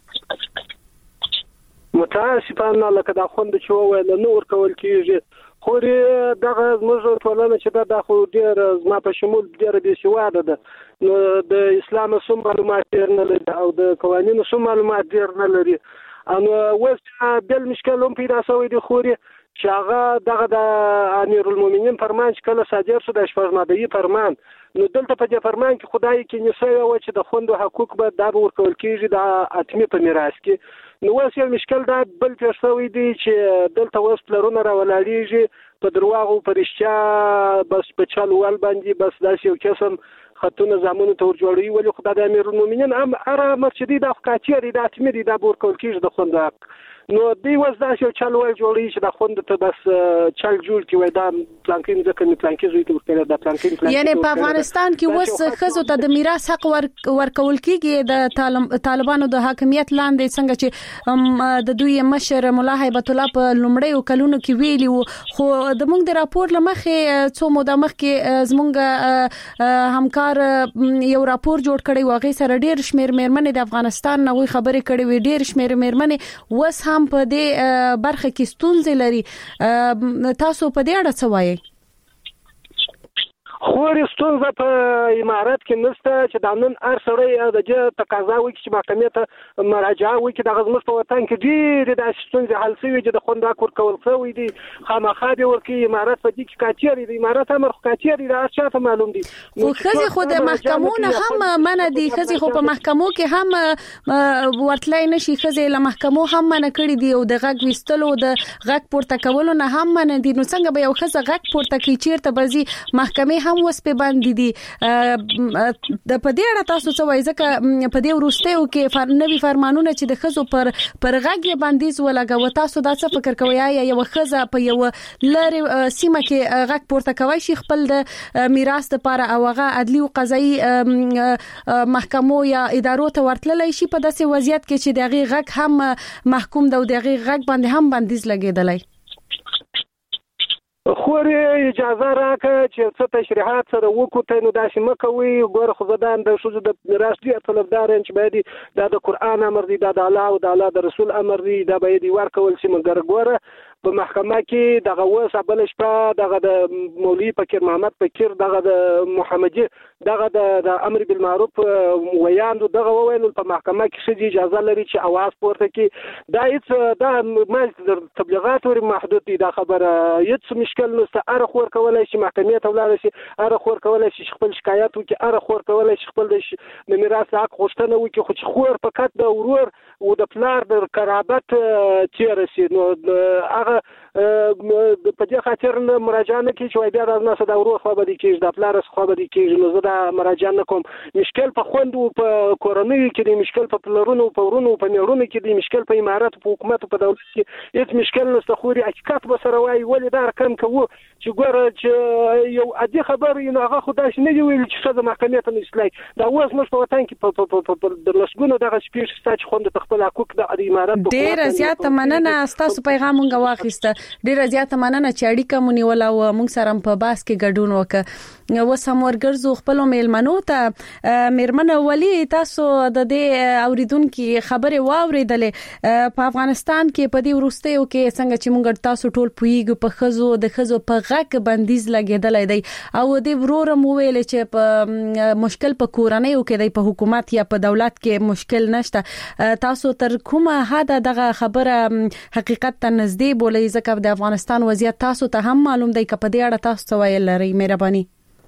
متاسفانه لکه دا خوند چې وویل نو ورکول کیږي، خو دغه زموږ ټولنه چې دا خو ډیر زما په شمول ډیر بې سواده ده، نو د اسلام سم معلومات ډیر نه لري او د قوانینو سم معلومات ډیر نه لري. نو اوس بل مشکل هم پیدا شوی دی، خو چې هغه دغه د امیر المؤمنین فرمان چې کله صادر شو د شپږماده‌ای فرمان، نو دلته په دې فرمان کې خدای کې نشوي او چې د خوندو حقوق به دا ورکول کیږي د اتمی په میراث کې. نو اوس یو مشکل دا بل پیښ شوی دی چې دلته اوس پلرونه راولاړیږي په درواغو پرشتیا بس په چل ول باندې بس داسې یو قسم خطونه زمونږ ته ورجوړي، ولی خدای د امیر المؤمنین هم اره مسجدي د خاطر د اتمی د ورکول کیږي د خوند حق. نو دی وځ دا یو چل ول جوړي چې د خوند ته بس چل جوړ کی وای دا پلانکین ځکه نه پلانکین زوی ته ورکړل د پلانکین یعنی په افغانستان کې وس خزو ته د میراث حق ورکول کیږي د طالبانو د حاکمیت لاندې، څنګه چې د دوی مشر مولا هیبت الله په لومړیو کلونو کې ویلی وو. خو د موږ د راپور لمخې څو موده مخکې زموږ همکار یو راپور جوړ کړی و، هغه سره ډیر شمیر میرمنې د افغانستان نه خبرې کړې وي، ډیر شمیر میرمنې وس هم په دې برخه کې ستونزې لري. تاسو په دې اړه څه وایي؟ خو ستونزه په امارات کې نشته چې د نن هر سړی د دې تقاضا وکړي چې محکمې ته مراجعه وکړي. د غزمت په وطن کې ډېر د ستونزې حل شوی چې د خوند حق ورکول شوی دی، خامخا به ورکړي. امارات په دې کې کاچری دی، امارات امر کاچری دی، هر څه معلوم دي. خو خزي خو د محکمو نه هم منع دي، خزي خو په محکمو کې هم ورتلای نشي، خزي له محکمو هم منع کړی دی او د غږ وستلو د غږ پورته کولو نه هم منع دي. نو څنګه به یو خزه غږ پورته کوي چیرته بزي محکمې هم وس په باندې دي؟ د پدې اړه تاسو څه وایي؟ ځکه په دې ورستیو کې نوي فرمانونه چې د خزو پر غږ باندې ولګو، تاسو دا څه فکر کوئ؟ یا یو خزه په یو لری سیمه کې غږ پورته کوي شي خپل د میراث لپاره او هغه عدلي او قضایي محکمو یا ادارو ته ورتللی شي په داسې وضعیت کې چې دغه غږ هم محکوم ده او دغه غږ باندې هم بندیز لګیدلی؟ خو اجازه راکړه چې څه تشریحات سره وکړو، نو داسې مکوي. ګوره خو زدان د شوزو د میراث دی طلبدار چې باید د قرآن امر دی، د الله او د الله د رسول امر دی، دا باید ورکول شي. مګر ګوره په محکمه کې دغه وسه بل شپه دغه د مولوی فقیر محمد فقیر دغه د محمدي دغه د امر بالمعروف ویاندو دغه وویل په محکمه کې شې اجازه لري چې आवाज پورته کړي. دا هیڅ دا مال تبلیغات ور محدود دي، دا خبره هیڅ مشکل نشته. اره خور کولای شي محکمې ته ولاړ شي، اره خور کولای شي خپل شکایت وکړي، اره خور کولای شي خپل د میراث حق غوښتنه وکړي. خو چې خور فقط د ورور او د پلار د قرابت چیرې شي، نو هغه په دې خاطر مراجعه نه کوي چې بیا د ناس د ورو خو به دي کېږي د پلار خو به دي کېږي نو زه دا مراجعه نه کوم مشکل په خوند او په کورنۍ کې دی مشکل په پلرونو په ورونو په میړونو کې دی مشکل په امارات په حکومت په دولت کې هیڅ مشکل نشته خو حقیقت به سره وایي ولې دا رقم کوو چې ګوره چې یو عادي خبر یو هغه خدای نه دی ویل چې څه د محکمې ته نشلای دا اوس موږ په وطن کې په د لسګونو دغه سپیش ستاسو خوند خپل حقوق د امارات ډیر زیات مننه تاسو پیغام مونږ واخیسته ډیر زیات مننه چې اړیکه مونږ ولا و مونږ سره په باس کې ګډون وکړ و سمورګرزو خپل میلمنو ته میرمن ولی تاسو د دې اوریدونکو خبره واوریدلې په افغانستان کې په دې ورستیو کې څنګه چې مونږ تاسو ټول پویګ په خزو د خزو په غک بندیز لګیدلې دی او د ورورم ویل چې په مشکل په کورنۍ او کې د حکومت یا په دولت کې مشکل نشته تاسو تر کومه حد دغه خبره حقیقت ته نږدې بولې ځکه د افغانستان وضعیت تاسو ته هم معلوم دی که په دې اړه تاسو ویل لري مهرباني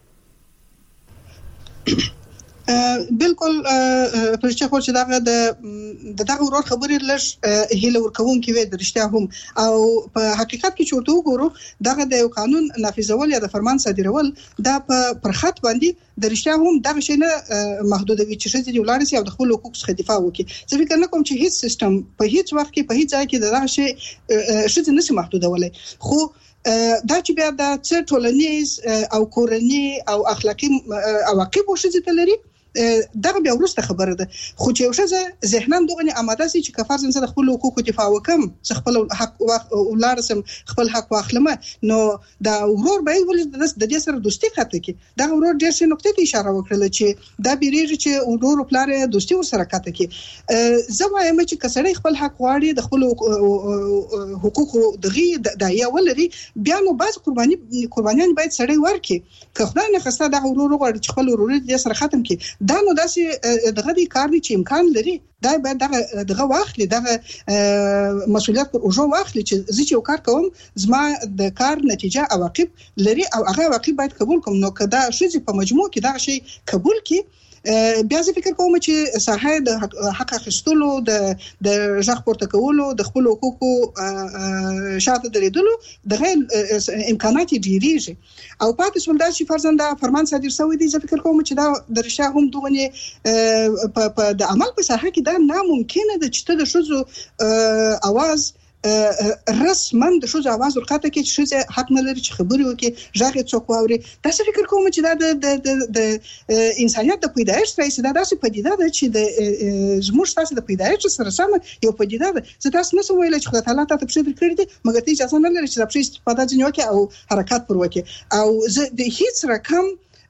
بالکل پرچا خو چې دغه ورور خبرې لږ هیله ورکوون کې وې درشته هم او په حقیقت کې چې ورته وګورو دغه د یو قانون نافذول یا د فرمان صادرول دا په پرخط باندې درشته هم دغه شی نه محدودوي چې شې د ولارسي او د خپل حقوق څخه دفاع وکړي ځکه فکر نه کوم چې هیڅ سیستم په هیڅ وخت کې په هیڅ ځای کې دغه شی شې نه محدودولای خو دا چې بیا د څه ټولنیز او کورنی او اخلاقی عواقب وشي لري دغه بیا ورسته خبره ده خو چې یو څه ذهنن دغه آماده سي چې کفار زنده خپل حقوق دفاع وکم خپل حق ولارسم خپل حق واخلمه نو دا ورور به ول د دې سره دوستي خاطر کې دا ورور ډېر څه نقطې ته اشاره وکړه چې دا بیرېږي چې ورور پلار دوستي ور کاته کې زه وایم چې کسړی خپل حق غواړي د خپل حقوق دغه د یا ولري بیا نو باز قربانیان باید سړی ورکړي که خدای نه خسته دا ورور غواړي چې خپل ورور دې سره ختم کړي دا نو داسې دغه دی کار دی چې امکان لري دا باید دغه واخلي دغه مسؤلیت پر اوجو واخلي چې زه چې یو کار کوم زما د کار نتیجه عواقب لري او هغه عواقب باید قبول کوم نو که دا شې په مجموع کې دا شی قبول کړي بیا زه فکر کوم چې ساحه د حق اخیستلو د ځخ پورته کولو د خپل حقوقو شاته درېدلو دغه امکانات ډیریږي او پاتې سول دا چې فرزنده فرمان صادر شوی دی زه فکر کوم چې دا د رشا هم دغه په د عمل په ساحه کې دا ناممکنه ده چې د شوزو आवाज رسمن د شوزو आवाज ورکاته کې چې شوزه حق نه لري چې خبري وکړي ځاګه څوک واوري دا څه فکر کوم چې دا د انسانيت د پیدایښت راځي دا داسې پدیده ده چې د زموږ تاسو د پیدایښت سره سم یو پدیده ده زه تاسو نه ویل چې خدای تعالی ته په کړی دي مګر ته اجازه نه لري چې د پرې استفاده ځنیو کې او حرکت پر وکړي او زه د هیڅ رقم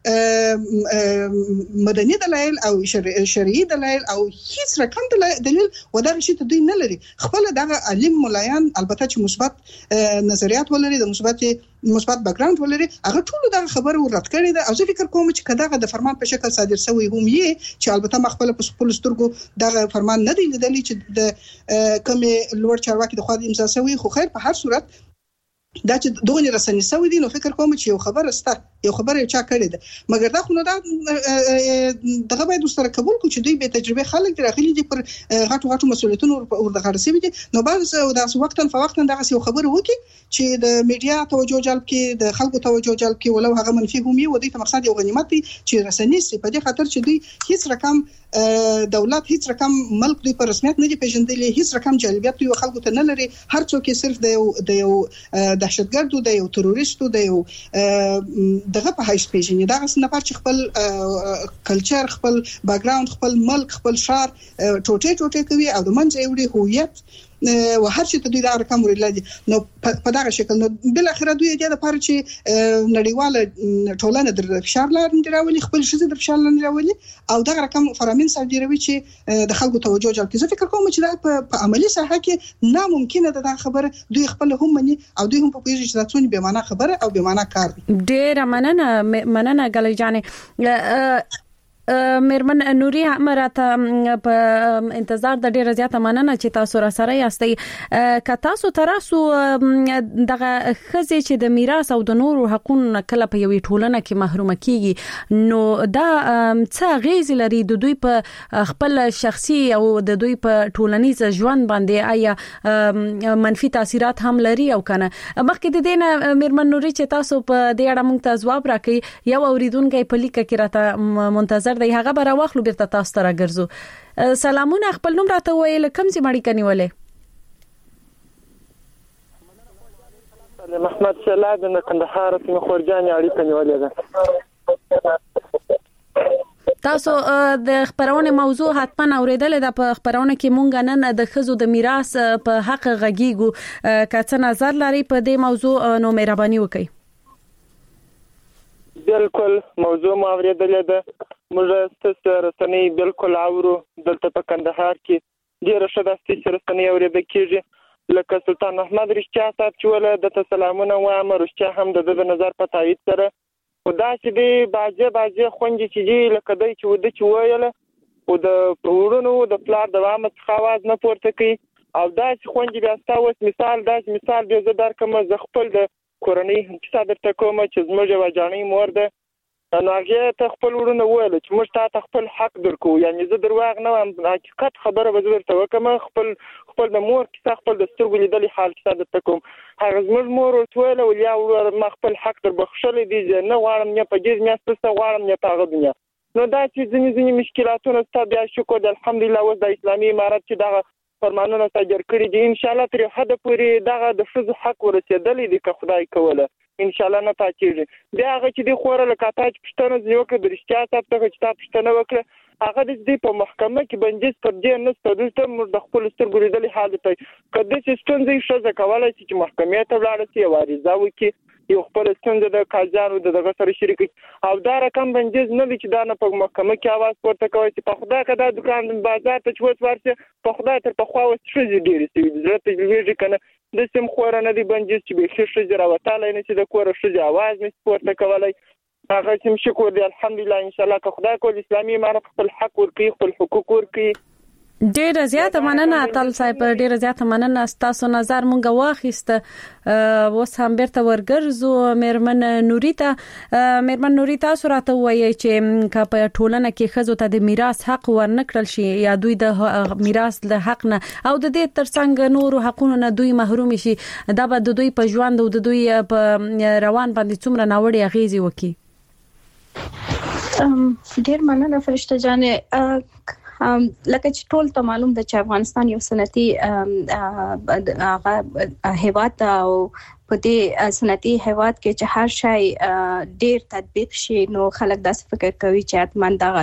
مدني دلایل او شرعي دلایل او هیڅ رقم دلیل ودغه شی ته دوی نه لري خپل دغه علم ملایان البته چې مثبت نظریات ولري د مثبت بیک ګراوند ولري هغه ټول دغه خبره ورت کړی ده او زه فکر کوم چې کداغه د فرمان په شکل صادر شوی هم یې چې البته مخبل په خپل سترګو دغه فرمان نه دی لیدلی چې د کومه لوړ چارواکي د خوا امضا شوی خو خیر په هر صورت دا چې دوه رسنۍ سوي دي نو فکر کوم چې یو خبره ستا یو خبره چا کړی ده مګر دا خو نو دا دغه باید سره قبول کو چې دوی به تجربه خلک راغلي دي پر غټو مسؤلیتونو ورته غرسي دي نو بعض دا وختن فوختن دغه یو خبره وکي چې د میډیا توجه جلب کې د خلکو توجه جلب کې ولو هغه منفي هم وي ودی ته مقصد یو غنیمت دی چې رسنۍ سي په دې خاطر چې دوی هیڅ رقم دولت هیڅ رقم ملک دوی په رسمیت نه دی پیژندلی هیڅ رقم جلبیت دوی خلکو ته نه لري هر څوک صرف د یو دهشتګرد د یو تروریست د یو دغه په هیڅ پیژنې دا غس نه پات خپل کلچر خپل بیک ګراوند خپل ملک خپل شهر ټوټه کوي او د منځ یوړي هویت و هر څه ته دوی دا رقم ورلادي نو په دغه شکل نو بل اخر دوی د لپاره چې نړیواله ټولنه د فشار لاندې راولي خپل شزه د فشار لاندې راولي او دغه رقم فرامین صادروي چې د خلکو توجه جلب کړي زه فکر کوم چې دا په عملی ساحه کې ناممکنه ده دا خبره دوی خپل هم مني او دوی هم په پیژې چې دا څونه به معنا خبره او به معنا کار دي ډېر مننه ګلای جانې میرمن نوري امراته په انتظار د ډیره زیاته مننه چې تاسو را سره یاستئ. که تاسو تراسو دغه خزې چې د میراث او د نورو حقوقو کله په یوې ټولنه کې محروم کیږي نو دا څه غیز لري د دوی په خپل شخصي او د دوی په ټولنیز ژوند باندې آیا منفي تاثیرات هم لري او کنه. مخکې د دې میرمن نوري چې تاسو په دې اړه موږ ته ځواب راکړئ یو اوریدونکو په لیکه کې راته منتظر دی هغه به راوخلو بیرته تاسو ته راګرځو. سلامونه خپل نوم راته ویل کوم ځای مړی کنيولې؟ محمد سلاد د کندهار په خورجان اړیکه نیولې ده. تاسو د خبرونه موضوع حتما اوریدل د په خبرونه کې مونږ نن د خزو د میراث په حق غږیږو. که څه نظر لري په دې موضوع نو مهرباني وکړئ. بالکل موضوع ما اوریدلې ده. موږ ستاسو رسنۍ بالکل اورو. دلته په کندهار کې ډیره ښه د ستاسو رسنۍ اوریدل کیږي. لکه سلطان احمد رښتیا صاحب چې ول د سلامونه وایم رښتیا هم د نظر په تایید سره او دا چې دی باجه خونجي چې دی لکه دای چې ود چې ویل او د ورونو د پلار د وامه خواز نه پورته کوي او دا چې خونجي بیا تاسو مثال به زه درکم ز خپل د کورنۍ چې صادرته کوم چې زموږ وجانې مور ده نو هغه ته خپل ورونه ویل چې موږ ته خپل حق درکو. یعنی زه درواغ نه وایم حقیقت خبره به درته وکم. خپل د مور کې خپل د سترګو لیدلې حال کې صادرته کوم. هغه زموږ مور ورته ویل یا ما خپل حق در بخښلې دي نه غواړم نه په دې میاشت غواړم نه په هغه دنیا. نو دا چې ځینې مشکلاتونه ستاسو بیا شکر الحمدلله اوس د اسلامي امارت چې دغه فرمانونه صادر کړي دي ان شاء الله تر حد پورې دغه د فزو حق ورسېدلې دي که خدای کوله ان شاء الله نه پاتېږي. بیا هغه چې دی خوره لکه تاسو پښتنه ځوکه د رښتیا تاسو ته چې تاسو پښتنه وکړه هغه د دې په محکمه کې بندیز پر دې نه ستاسو موږ د خپل سترګو لیدلې حالت کده چې ستونزې شته کولای شي چې محکمې ته ولاړ شي او عریضه وکړي یو خپل ستونزې د قاضیانو دغه سره شریک او دا رقم بندیز نه دي چې دا نه په محکمه کې आवाज پورته کوي چې په خدای کده دکان بازار ته چوت ورته په خدای تر په خوا وسه ډیرې سي د تجربه کنه د سیم خور نه دي بندیز چې به خښه جره وتاله نه چې د کور شې आवाज نه پورته کولای هغه چې شکر دی الحمدلله ان شاء الله که خدای کول اسلامي امارت خپل حق ورکړي خپل حقوق ورکړي. ډیره زیاته مننه تل صاحب ډیره زیاته مننه تاسو نظر مونږ واخیست. اوس هم بیرته ورګرځو میرمن نوري تاسو راته وایي چې په ټولنه کې خزو ته د میراث حق ورنکړل شي یا دوی د میراث له حق نه او د دې ترڅنګ نورو حقوقو نه دوی محروم شي دا به د دوی په ژوند او د دوی په روان باندې څومره ناوړه اغیزې وکړي. ډیر مننه فرشته جانې. لکه چې ټول ته معلوم ده چې افغانستان یو سنتي هیواد او په دې سنتي هیواد کې چې هر شی ډیر تطبیق شي نو خلک داسې فکر کوي چې حتماً دغه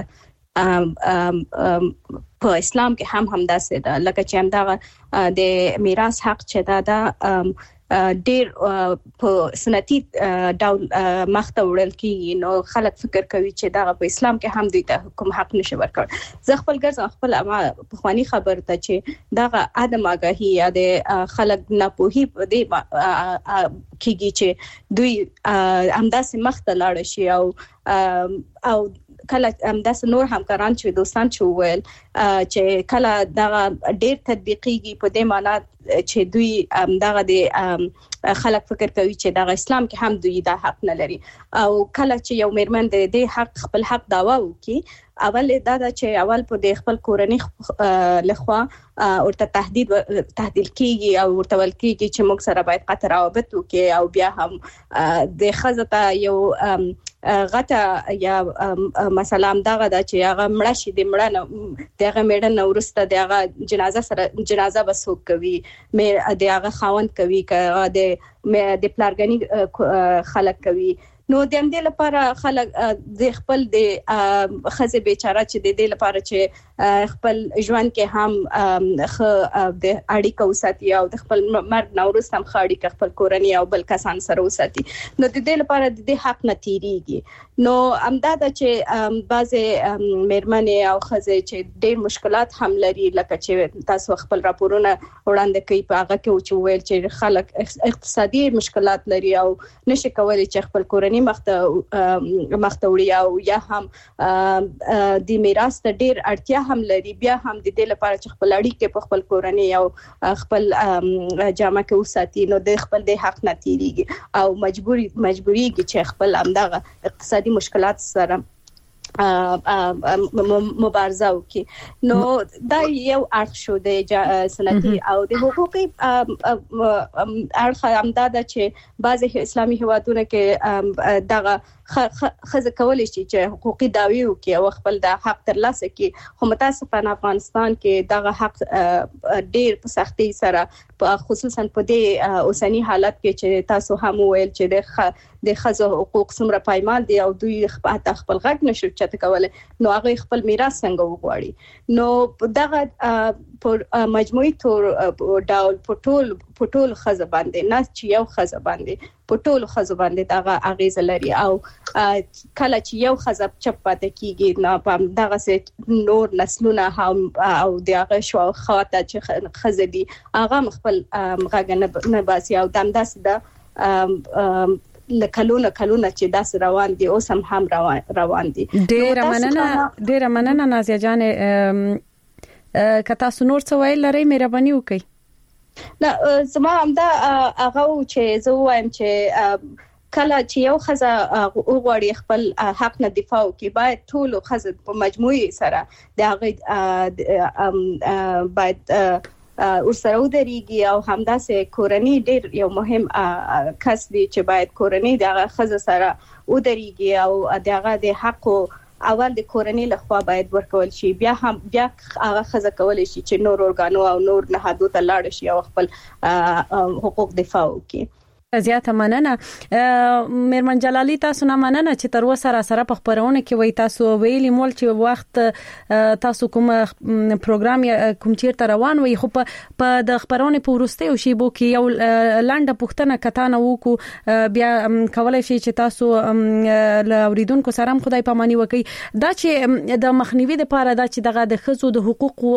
په اسلام کې هم داسې ده لکه چې هم دغه د میراث حق چې دا ډیر په سنتي ډول مخته وړل کیږي نو خلک فکر کوي چې دا په اسلام کې هم دوی ته کوم حق نشي ورکړ. زه خپل په خواني خبر ته چې دا عدم آگاهي یا د خلک ناپوهي په دې کیږي چې دوی همداسې مخته لاړ شي او کله همداسې نور همکاران چې دوستان چې ویل چې کله دا ډیر تطبیقيږي په دې معنی چې دوی دغه د خلک فکر کوي چې د اسلام کې هم دوی دا حق نه لري او کله چې یو میرمن د دې حق خپل حق داوا وکي اول دا چې اول په د خپل کورنۍ لخوا ورته تهدید کیږي او ورته ول کیږي چې موږ سره باید قطع روابط وکي او بیا هم د خزته یو غته یا مثلا دغه د چې هغه مړه شي د میړه ورسته دغه جنازه بسوک کوي د هغه خاوند کوي د پلارګنی خلک کوي نو د دې لپاره خلک د خپل د خزه بیچاره چې د دې لپاره چې خپل ژوند کې هم د اړیکه وساتي او د خپل مرګ نورست هم اړیکه خپل کورنۍ او بل کسان سره وساتي نو د دې لپاره د حق نه تیریږي. نو امداد چې بعضې میرمنې او خزه چې ډېر مشکلات هم لري لکه چې تاسو خپل راپورونه وړاندې کوي په هغه کې چې ویل چې خلک اقتصادي مشکلات لري او نشي کولای چې خپل کورنۍ کورنۍ مخته وړي او یا هم د میراث ته ډیر اړتیا هم لري، بیا هم د دې لپاره چې خپل اړیکې په خپل کورنۍ او خپل جامه کې وساتي نو د خپل د حق نه تیریږي او مجبوریږي چې خپل همدغه اقتصادي مشکلات سره مبارزه وکړي. نو دا یو اړخ شو د سنتي او د حقوقي اړخ همدا ده چې بعضي اسلامي هیوادونو کې دغه خزه کولای شي چې حقوقي دعوی وکړي او خپل د حق ترلاسه کړي، خو متاسفانه افغانستان کې دغه حق ډیر په سختۍ سره خصوصا په دې اوسنی حالت کې چې تاسو هم ویل چې د خزه حقوق څومره پایمال دي او دوی خپل غږ نشو چته کولای، نو هغه خپل میراث څنګه وغواړي. نو دغه په مجموعي تور ډول پټول خزه باندې نه چې یو خزه باندې پټول خزه باندې دغه اغیز لري او کله چې یو خزه چپ پاتې کیږي نو په دغه سه نور نسلونه هم او دغه شو خواته چې خزه دي هغه خپل غږ نه باسي او دمداس د لکلونه چې داس روان دي اوس هم روان دي. ډیر مننه نازیه جان. کتا سنور څه ویل لري مهرباني وکړئ. نه زما همدا هغه چې زه وایم چې کله چې یو خزه وغواړي خپل حق نه دفاع وکړي باید ټول خزه په مجموعي سره د هغه باید ورسره ودرېږي او همداسې کورنۍ ډېر یو مهم کس دی چې باید کورنۍ دغه خزه سره ودرېږي او دغه د حق اول د کورنۍ لخوا باید ورکول شي، بیا هغه خزه کولای شي چې نور اورګانو او نور نهادو ته لاړ شي او خپل حقوق دفاع وکړي. زیاته مننه. میرمن جلالی تاسو نه مننه چې تر اوسه سره په خبرونه کې وای تاسو ویلي مول چې وخت تاسو کوم پروګرام کوم چیرته روان وي، خو په د خبرونه په ورسته او شی بو کې یو لانډه پښتنه کتانه وکړو بیا کولای شي چې تاسو اوریدونکو سره هم خدای پاماني وکړي دا چې د مخنیوي لپاره دا چې دغه د خزو د حقوقو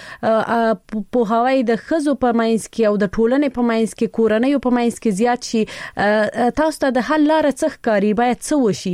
په هواي د خزو په ماینس کې او د ټولنې په ماینس کې کورنۍ په ماینس کې زیات شي، تاسو ته د حل لاره څه ښکاري باید څه وشي؟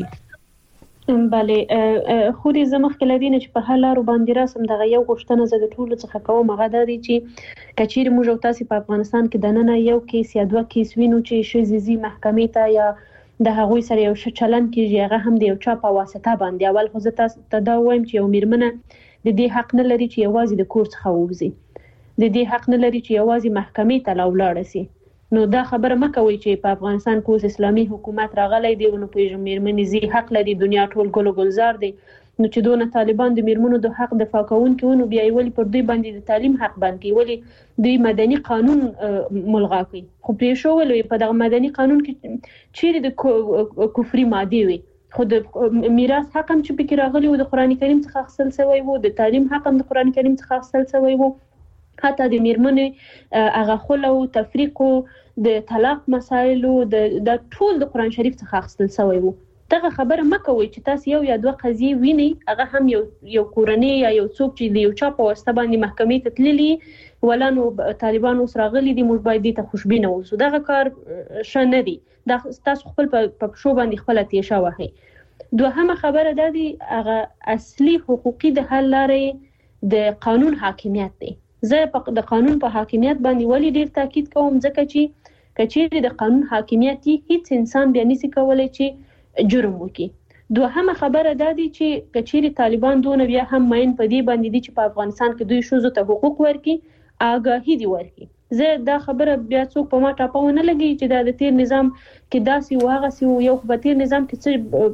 بله خوري زمخ کله دینه چې په حل لارو باندې راسم دغه یو غوښتنه زه د ټولو څخه کوم هغه د دې چې کچیر موږ تاسو په افغانستان کې د نن یو کیس یا دوه کیس وینو چې شزيزي محکمې ته یا د هغوی سره یو چلن کیږي هغه هم د یو چا په واسطه باندې اول خو زه تاسو ته دا وایم چې یو میرمنه د دې حق نه لري چې یوازې د کور څخه ووځي، د دې حق نه لري چې یوازې محکمې ته لاړ شي. نو دا خبره مکوي چې په افغانستان کې اسلامي حکومت راغلی دی نو په میرمنې زی حق لري، دنیا ټول ګلزار دی، نو چې دونه طالبان د میرمنو د حق دفاع کوونکي ونو بیا ویلي پر دوی باندې د تعلیم حق باندې ویلي دوی مدني قانون ملغا کوي، خو پرې شو ولوي په دغه مدني قانون کې چیرې د کفري ماده وي، خو د میراث حق هم چې پکې راغلی و د قران کریم څخه اخیستل شوی و، د تعلیم حق هم د قران کریم څخه اخیستل شوی و، حتی د میرمنې هغه خلو تفریق د طلاق مسایلو د ټول د قران شریف څخه اخیستل شوی و. دغه خبره مکوي چې تاسو یو یا دوه قضیه ویني هغه هم یو کورنۍ یا یو څوک چې یو چا په واسطه باندې محکمې ته تللی ولانو طالبان اوس راغلي دي، موږ باید دې ته خوشبینه اوسو. دغه کار شنه دي، دا تاسو خپل په شو باندې خپل تیشه وهي. دوهمه خبره ده دی هغه اصلي حقوقي د حل لارې د قانون حاکمیت دی. زه د قانون په حاکمیت باندې ولې ډیر تاکید کوم ځکه چې کچېری د قانون حاکمیت هیڅ انسان بیا نشي کولای چې جرم وکړي. دوهمه خبره ده دی چې کچېری طالبان دونه بیا هم ماین په دې باندې دي چې په افغانستان کې دوی شوزو ته حقوق ورکړي، آگاهی دی ورکړي. زه دا خبره بیا څوک په ما ټاپونه لګي چې دا د تیر نظام کې داسي واغه سی یو په تیر نظام کې څه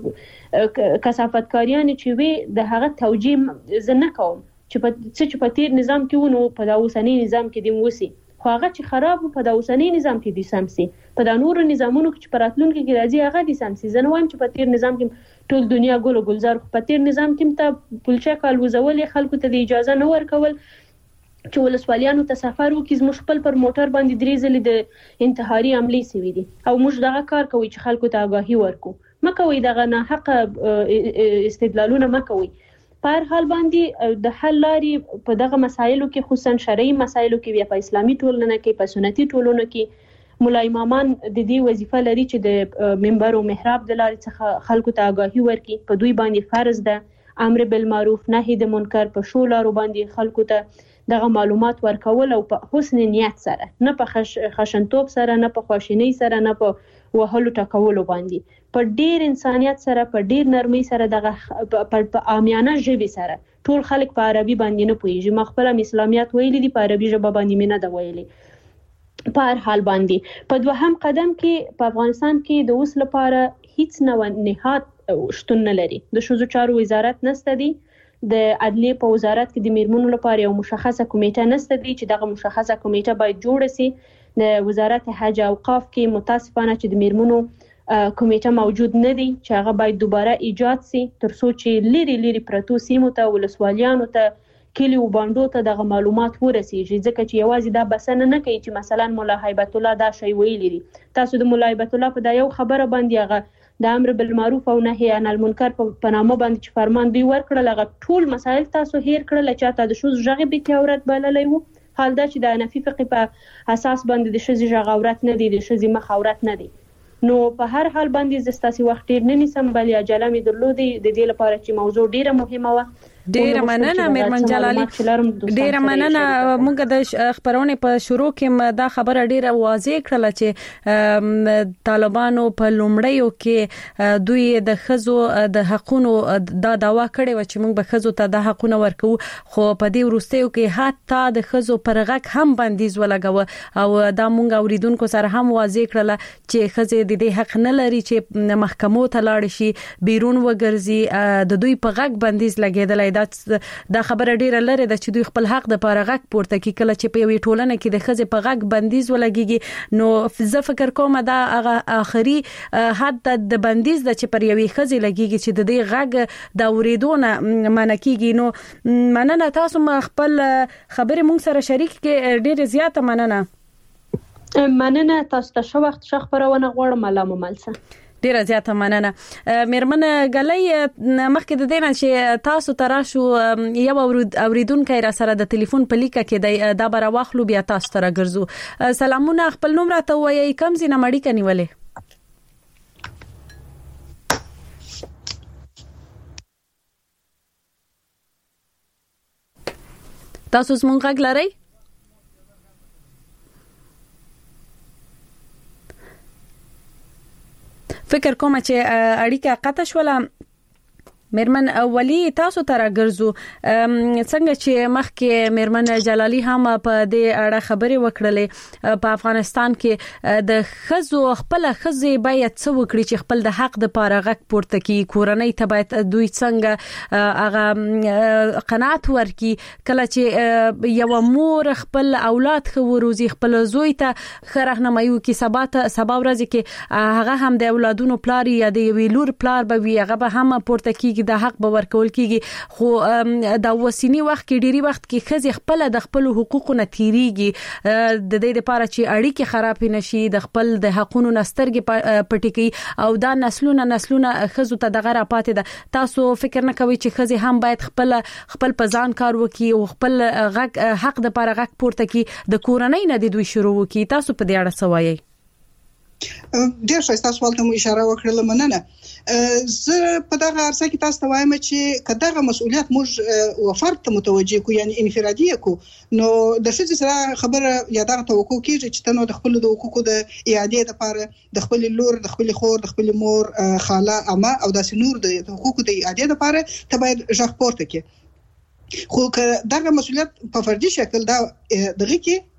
کثافت کاریان چې وي د هغه توجیه زنه کوم چې په تیر نظام کې ونو په دا اوسنی نظام کې دی موسی، خو هغه چې خراب په دا اوسنی نظام کې دي سمسي، په دا نور نظامونو چې پراتلونکو کې راځي هغه دي سمسي. زه نه وایم چې په تیر نظام کې ټول دنیا ګلزار، په تیر نظام کې ته پلچا کال وزول خلکو ته اجازه نه ورکول چې ولسوالیانو ته سفر وکړي، موږ خپل پر موټر باندې درې ځلې د انتحاري عملي سوي دي او موږ دغه کار کوي چې خلکو ته آگاهي ورکو. مکوي دغه نه حق استدلالونه مکوي. په هر حال باندې د حل لارې په دغه مسایلو کې خصوصا شرعي مسایلو کې یا په اسلامي ټولنه کې په سنتي ټولنه کې مولا امامان د دې وظیفه لري چې د منبر او محراب د لارې څخه خلکو ته آگاهي ورکړي. په دوی باندې فرض ده امر بالمعروف نهي د منکر په شو لارو باندې خلکو ته دغه معلومات ورکول او په حسن نیت سره، نه په خشنتوب سره، نه په خواشینی سره، نه په وهلو ټکولو باندې، په ډیر انسانیت سره، په ډیر نرمۍ سره، دغه په عامیانه ژبه سره. ټول خلک په عربي باندې نه پوهیږي. ما خپل اسلامیات ویلي دي، په عربي ژبه باندې مې نه ده ویلي. په هر حال باندې په دوهم قدم کې په افغانستان کې د اوس لپاره هیڅ نوع نهاد شتون نه لري. د ښځو چارو وزارت نشته دی. د عدلیې په وزارت کې د میرمنو لپاره یو مشخصه کمیټه نشته دی چې دغه مشخصه کمیټه باید جوړه شي. د وزارت حج او اوقاف کې متاسفانه چې د میرمنو کمیټه موجود نه دی، چې هغه باید دوباره ایجاد شي ترڅو چې لري پرتو سیمو ته، ولسوالیانو ته، کلی او باندو ته دغه معلومات ورسیږي. ځکه چې یوازې دا بسنه نه کوي چې مثلا مولا هیبت الله دا شی ویلی دی. تاسو د مولا هیبت الله په دا یو خبره باندې هغه د امر بالمعروف او نهي عن المنکر په نامه باندې چې فرمان دی ورکړل، هغه ټول مسائل تاسو هیر کړل چې تاسو د شوز ژغه به عورت بللی وو. حال دا چې د حنفي فقه په اساس باندې د شوز ژغه عورت نه دی، د شوز مخ عورت نه دی. نو په هر حال باندې زستاسي وخت ډیر نه نسم، بلې اجازه مې درلودي د دې لپاره چې موضوع ډیره مهمه و. ډیره مننه میرمن جلالي، ډیره مننه. موږ د خبرونه په شروع کې دا خبره ډیره واضح کړل چې طالبانو په لومړیو کې دوی د خزو د حقونو دا داوا کړې و چې موږ به خزو ته د حقونو ورکو، خو په دې وروستیو کې حتی د خزو پر غږ هم بندیز ولګاوه او دا موږ اوریدونکو سره هم واضح کړل چې خزه د دې حق نه لري چې محکمو ته لاړ شي، بیرون وګرځي، د دوی په غږ بندیز لګیدل. دا خبره ډیره لري د چې دوی خپل حق د پاره غږ پورته کی. کله چې په یوې ټولنه کې د خزه په غږ بندیز ولګيږي، نو زه فکر کوم دا اخري حد د بندیز د چې پر یوې خزه لګيږي چې د دې غږ د اوریدونه منکیږي. نو مننه تاسو خپل خبره مونږ سره شریک کې ډیره زیاته مننه تاسو ته شو وخت خبرونه غواړم علامه ملسه. ډیره زیاته مننه. میرمن ګلای، مخکې د دینه چې تاسو تراشو یو اوریدونکو را سره د ټلیفون په لیکه کې دا بر واخلو بیا تاسو ته راګرځو. سلامونه، خپل نوم راته وایي، کوم ځای نه مړی کنيولې؟ تاسو زمونږ غږ لرئ؟ فکر کوم چې اړیکه قطع شوله. میرمن ولی تاسو ته راګرځو. څنګه چې مخکې میرمن جلالي هم په دې اړه خبرې وکړلې، په افغانستان کې د خزو خپل خزي باید څه وکړي چې خپل د حق د پاره غږ پورته کی، کورنۍ ته باید دوی څنګه هغه قناعت ورکي. کله چې یو مور خپل اولاد خو روزي، خپل زوی ته خرهنمایو کې سبا ورځ کې هغه هم د اولادونو پلار یا د ویلور پلار به وي، هغه به هم پورته کی د حق به ورکول کیږي. خو دا وسینی وخت کې ډيري وخت کې خزي خپل د خپل حقوقو نه تیریږي، د دې لپاره چې اړیکې خراب نشي، د خپل د حقونو نسترګې پټي کوي او دا نسلونه خزو ته دغه را پاتې ده. تاسو فکر نه کوئ چې خزي هم باید خپل پزان کار وکي او خپل حق د لپاره غږ پورته کی، د کورنۍ نه د دوی شروع وکي؟ تاسو په دې اړه څه وایي؟ ډیر ښه تاسو ولته مو اشاره وکړه، مننه. زه په دغه ارزه کې تاسو ته وایم چې کداغه مسؤلیت موږ وفرت ته متوجه کو، یعنی انفرادي کو، نو د ښځې سره خبره یا دغه توقع کیږي چې تنو د خپل د حقوقو د اعاده لپاره د خپل لور، د خپل خور، د خپل مور، خاله، عمه او د سنور د حقوقو د اعاده لپاره ته باید ژغ پورته کړي. خو که دغه مسؤلیت په فردي شکل دا دغه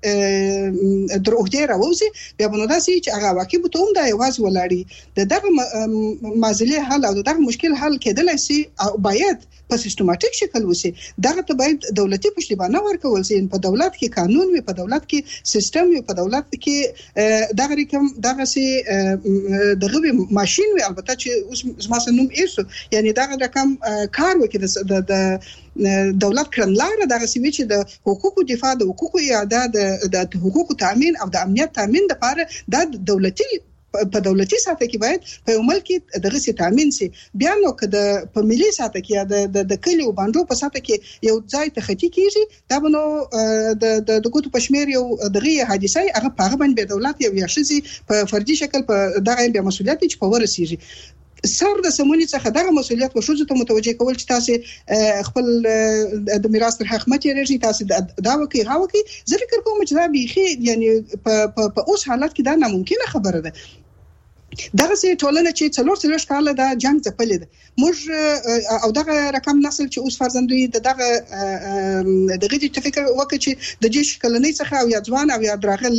کې در اوږدې راوځي، بیا به نو داسې چې هغه واقع به ته هم دا یوازې ولاړي. دغه معضلې حل او دغه مشکل حل کېدلی شي او باید په سیستماتیک شکل وشي. دغه ته باید دولتي پشتیبانه ورکول شي، په دولت کې قانون وي، په دولت کې سیستم وي، په دولت کې دغه رقم دغه سي دغه ماشين وي. البته چې اوس زما سنوم ایسو، یعنی دغه رقم کار وکړي د دولت کړنلاره دغه سوي چې د حقوقو دفاع، د حقوقو اعاده، د حقوقو تامین او د امنیت تامین لپاره د دولتي په دولتي ساحه کې باید په یو ملک کې دغه سي تامین سي. بیا نو کده په ملي ساحه کې یا د کلی او باندې په ساحه کې یو ځای ته ختی کیږي دا بنو د ګوتو پښمیر یو دغه حادثه هغه په هغه باندې دولت یو یاشي په فردي شکل په دغه بیا مسولیت چې په ورسیږي. سر د سمونی څخه دغه مسولیت وشوځ ته متوجه کول چې تاسو خپل د میراث تر حق متي رېږي تاسو دا وکي هاوکي زه فکر کوم چې دا بيخي یعنی په اوس حالت کې دا ناممکنه خبره ده. دغه سي ټولنه چې 4 کال د جنگ ځپلې ده موږ او دغه رقم نسل چې اوس فرزندوی دغه د فکر وکړي چې د جيش کلنۍ څخه او یا ځوان او یا دراغه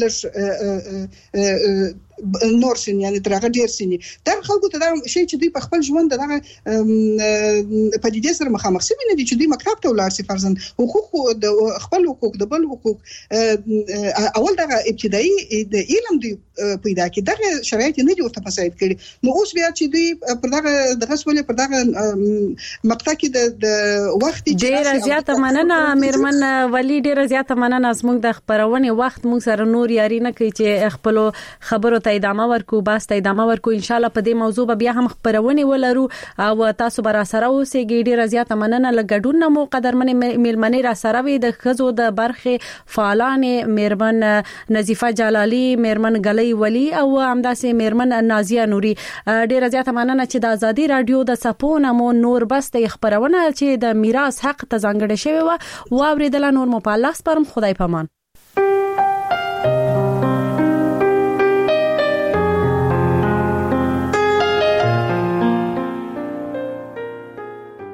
لږ نور سن یعنی درغه ډیر سني دا خلکو ته دا شی چې دوی په خپل ژوند دغه پدیدې سره مخامخ شي نه دي چې دوی مکتب ته ولاړ شي فرزند حقوق د خپل حقوق د بل حقوق اول دغه ابتدایي د علم دی پیدا کی دغه شرایط نه دي ورته مساعد کړي نو اوس بیا چې دوی پر دغه سولې پر دغه مقطع کې د وخت ډیر زیات مننه میرمن ولی ډیر زیات مننه زموږ د خبرونه وخت موږ سره نور یاري نه کوي چې خپل خبرو ادامه ورکو بس ادامه ورکو ان شاء الله په دې موضوع به بیا هم خبرونه ولرو او تاسو به را سره اوسئ ډیر زیات مننه لګډون مو قدرمن میلمنې را سره وي د خزو د برخه فعالان میرمن نظیفه جلالی میرمن غلی ولی او همداسې میرمن نازیه نوري ډیر زیات مننه چې د ازادي رادیو د سپونه مو نور بس د خبرونه چې د میراث حق ته ځانګړی شوی و اوریدل نور مو په الله سپارم خدای پامان.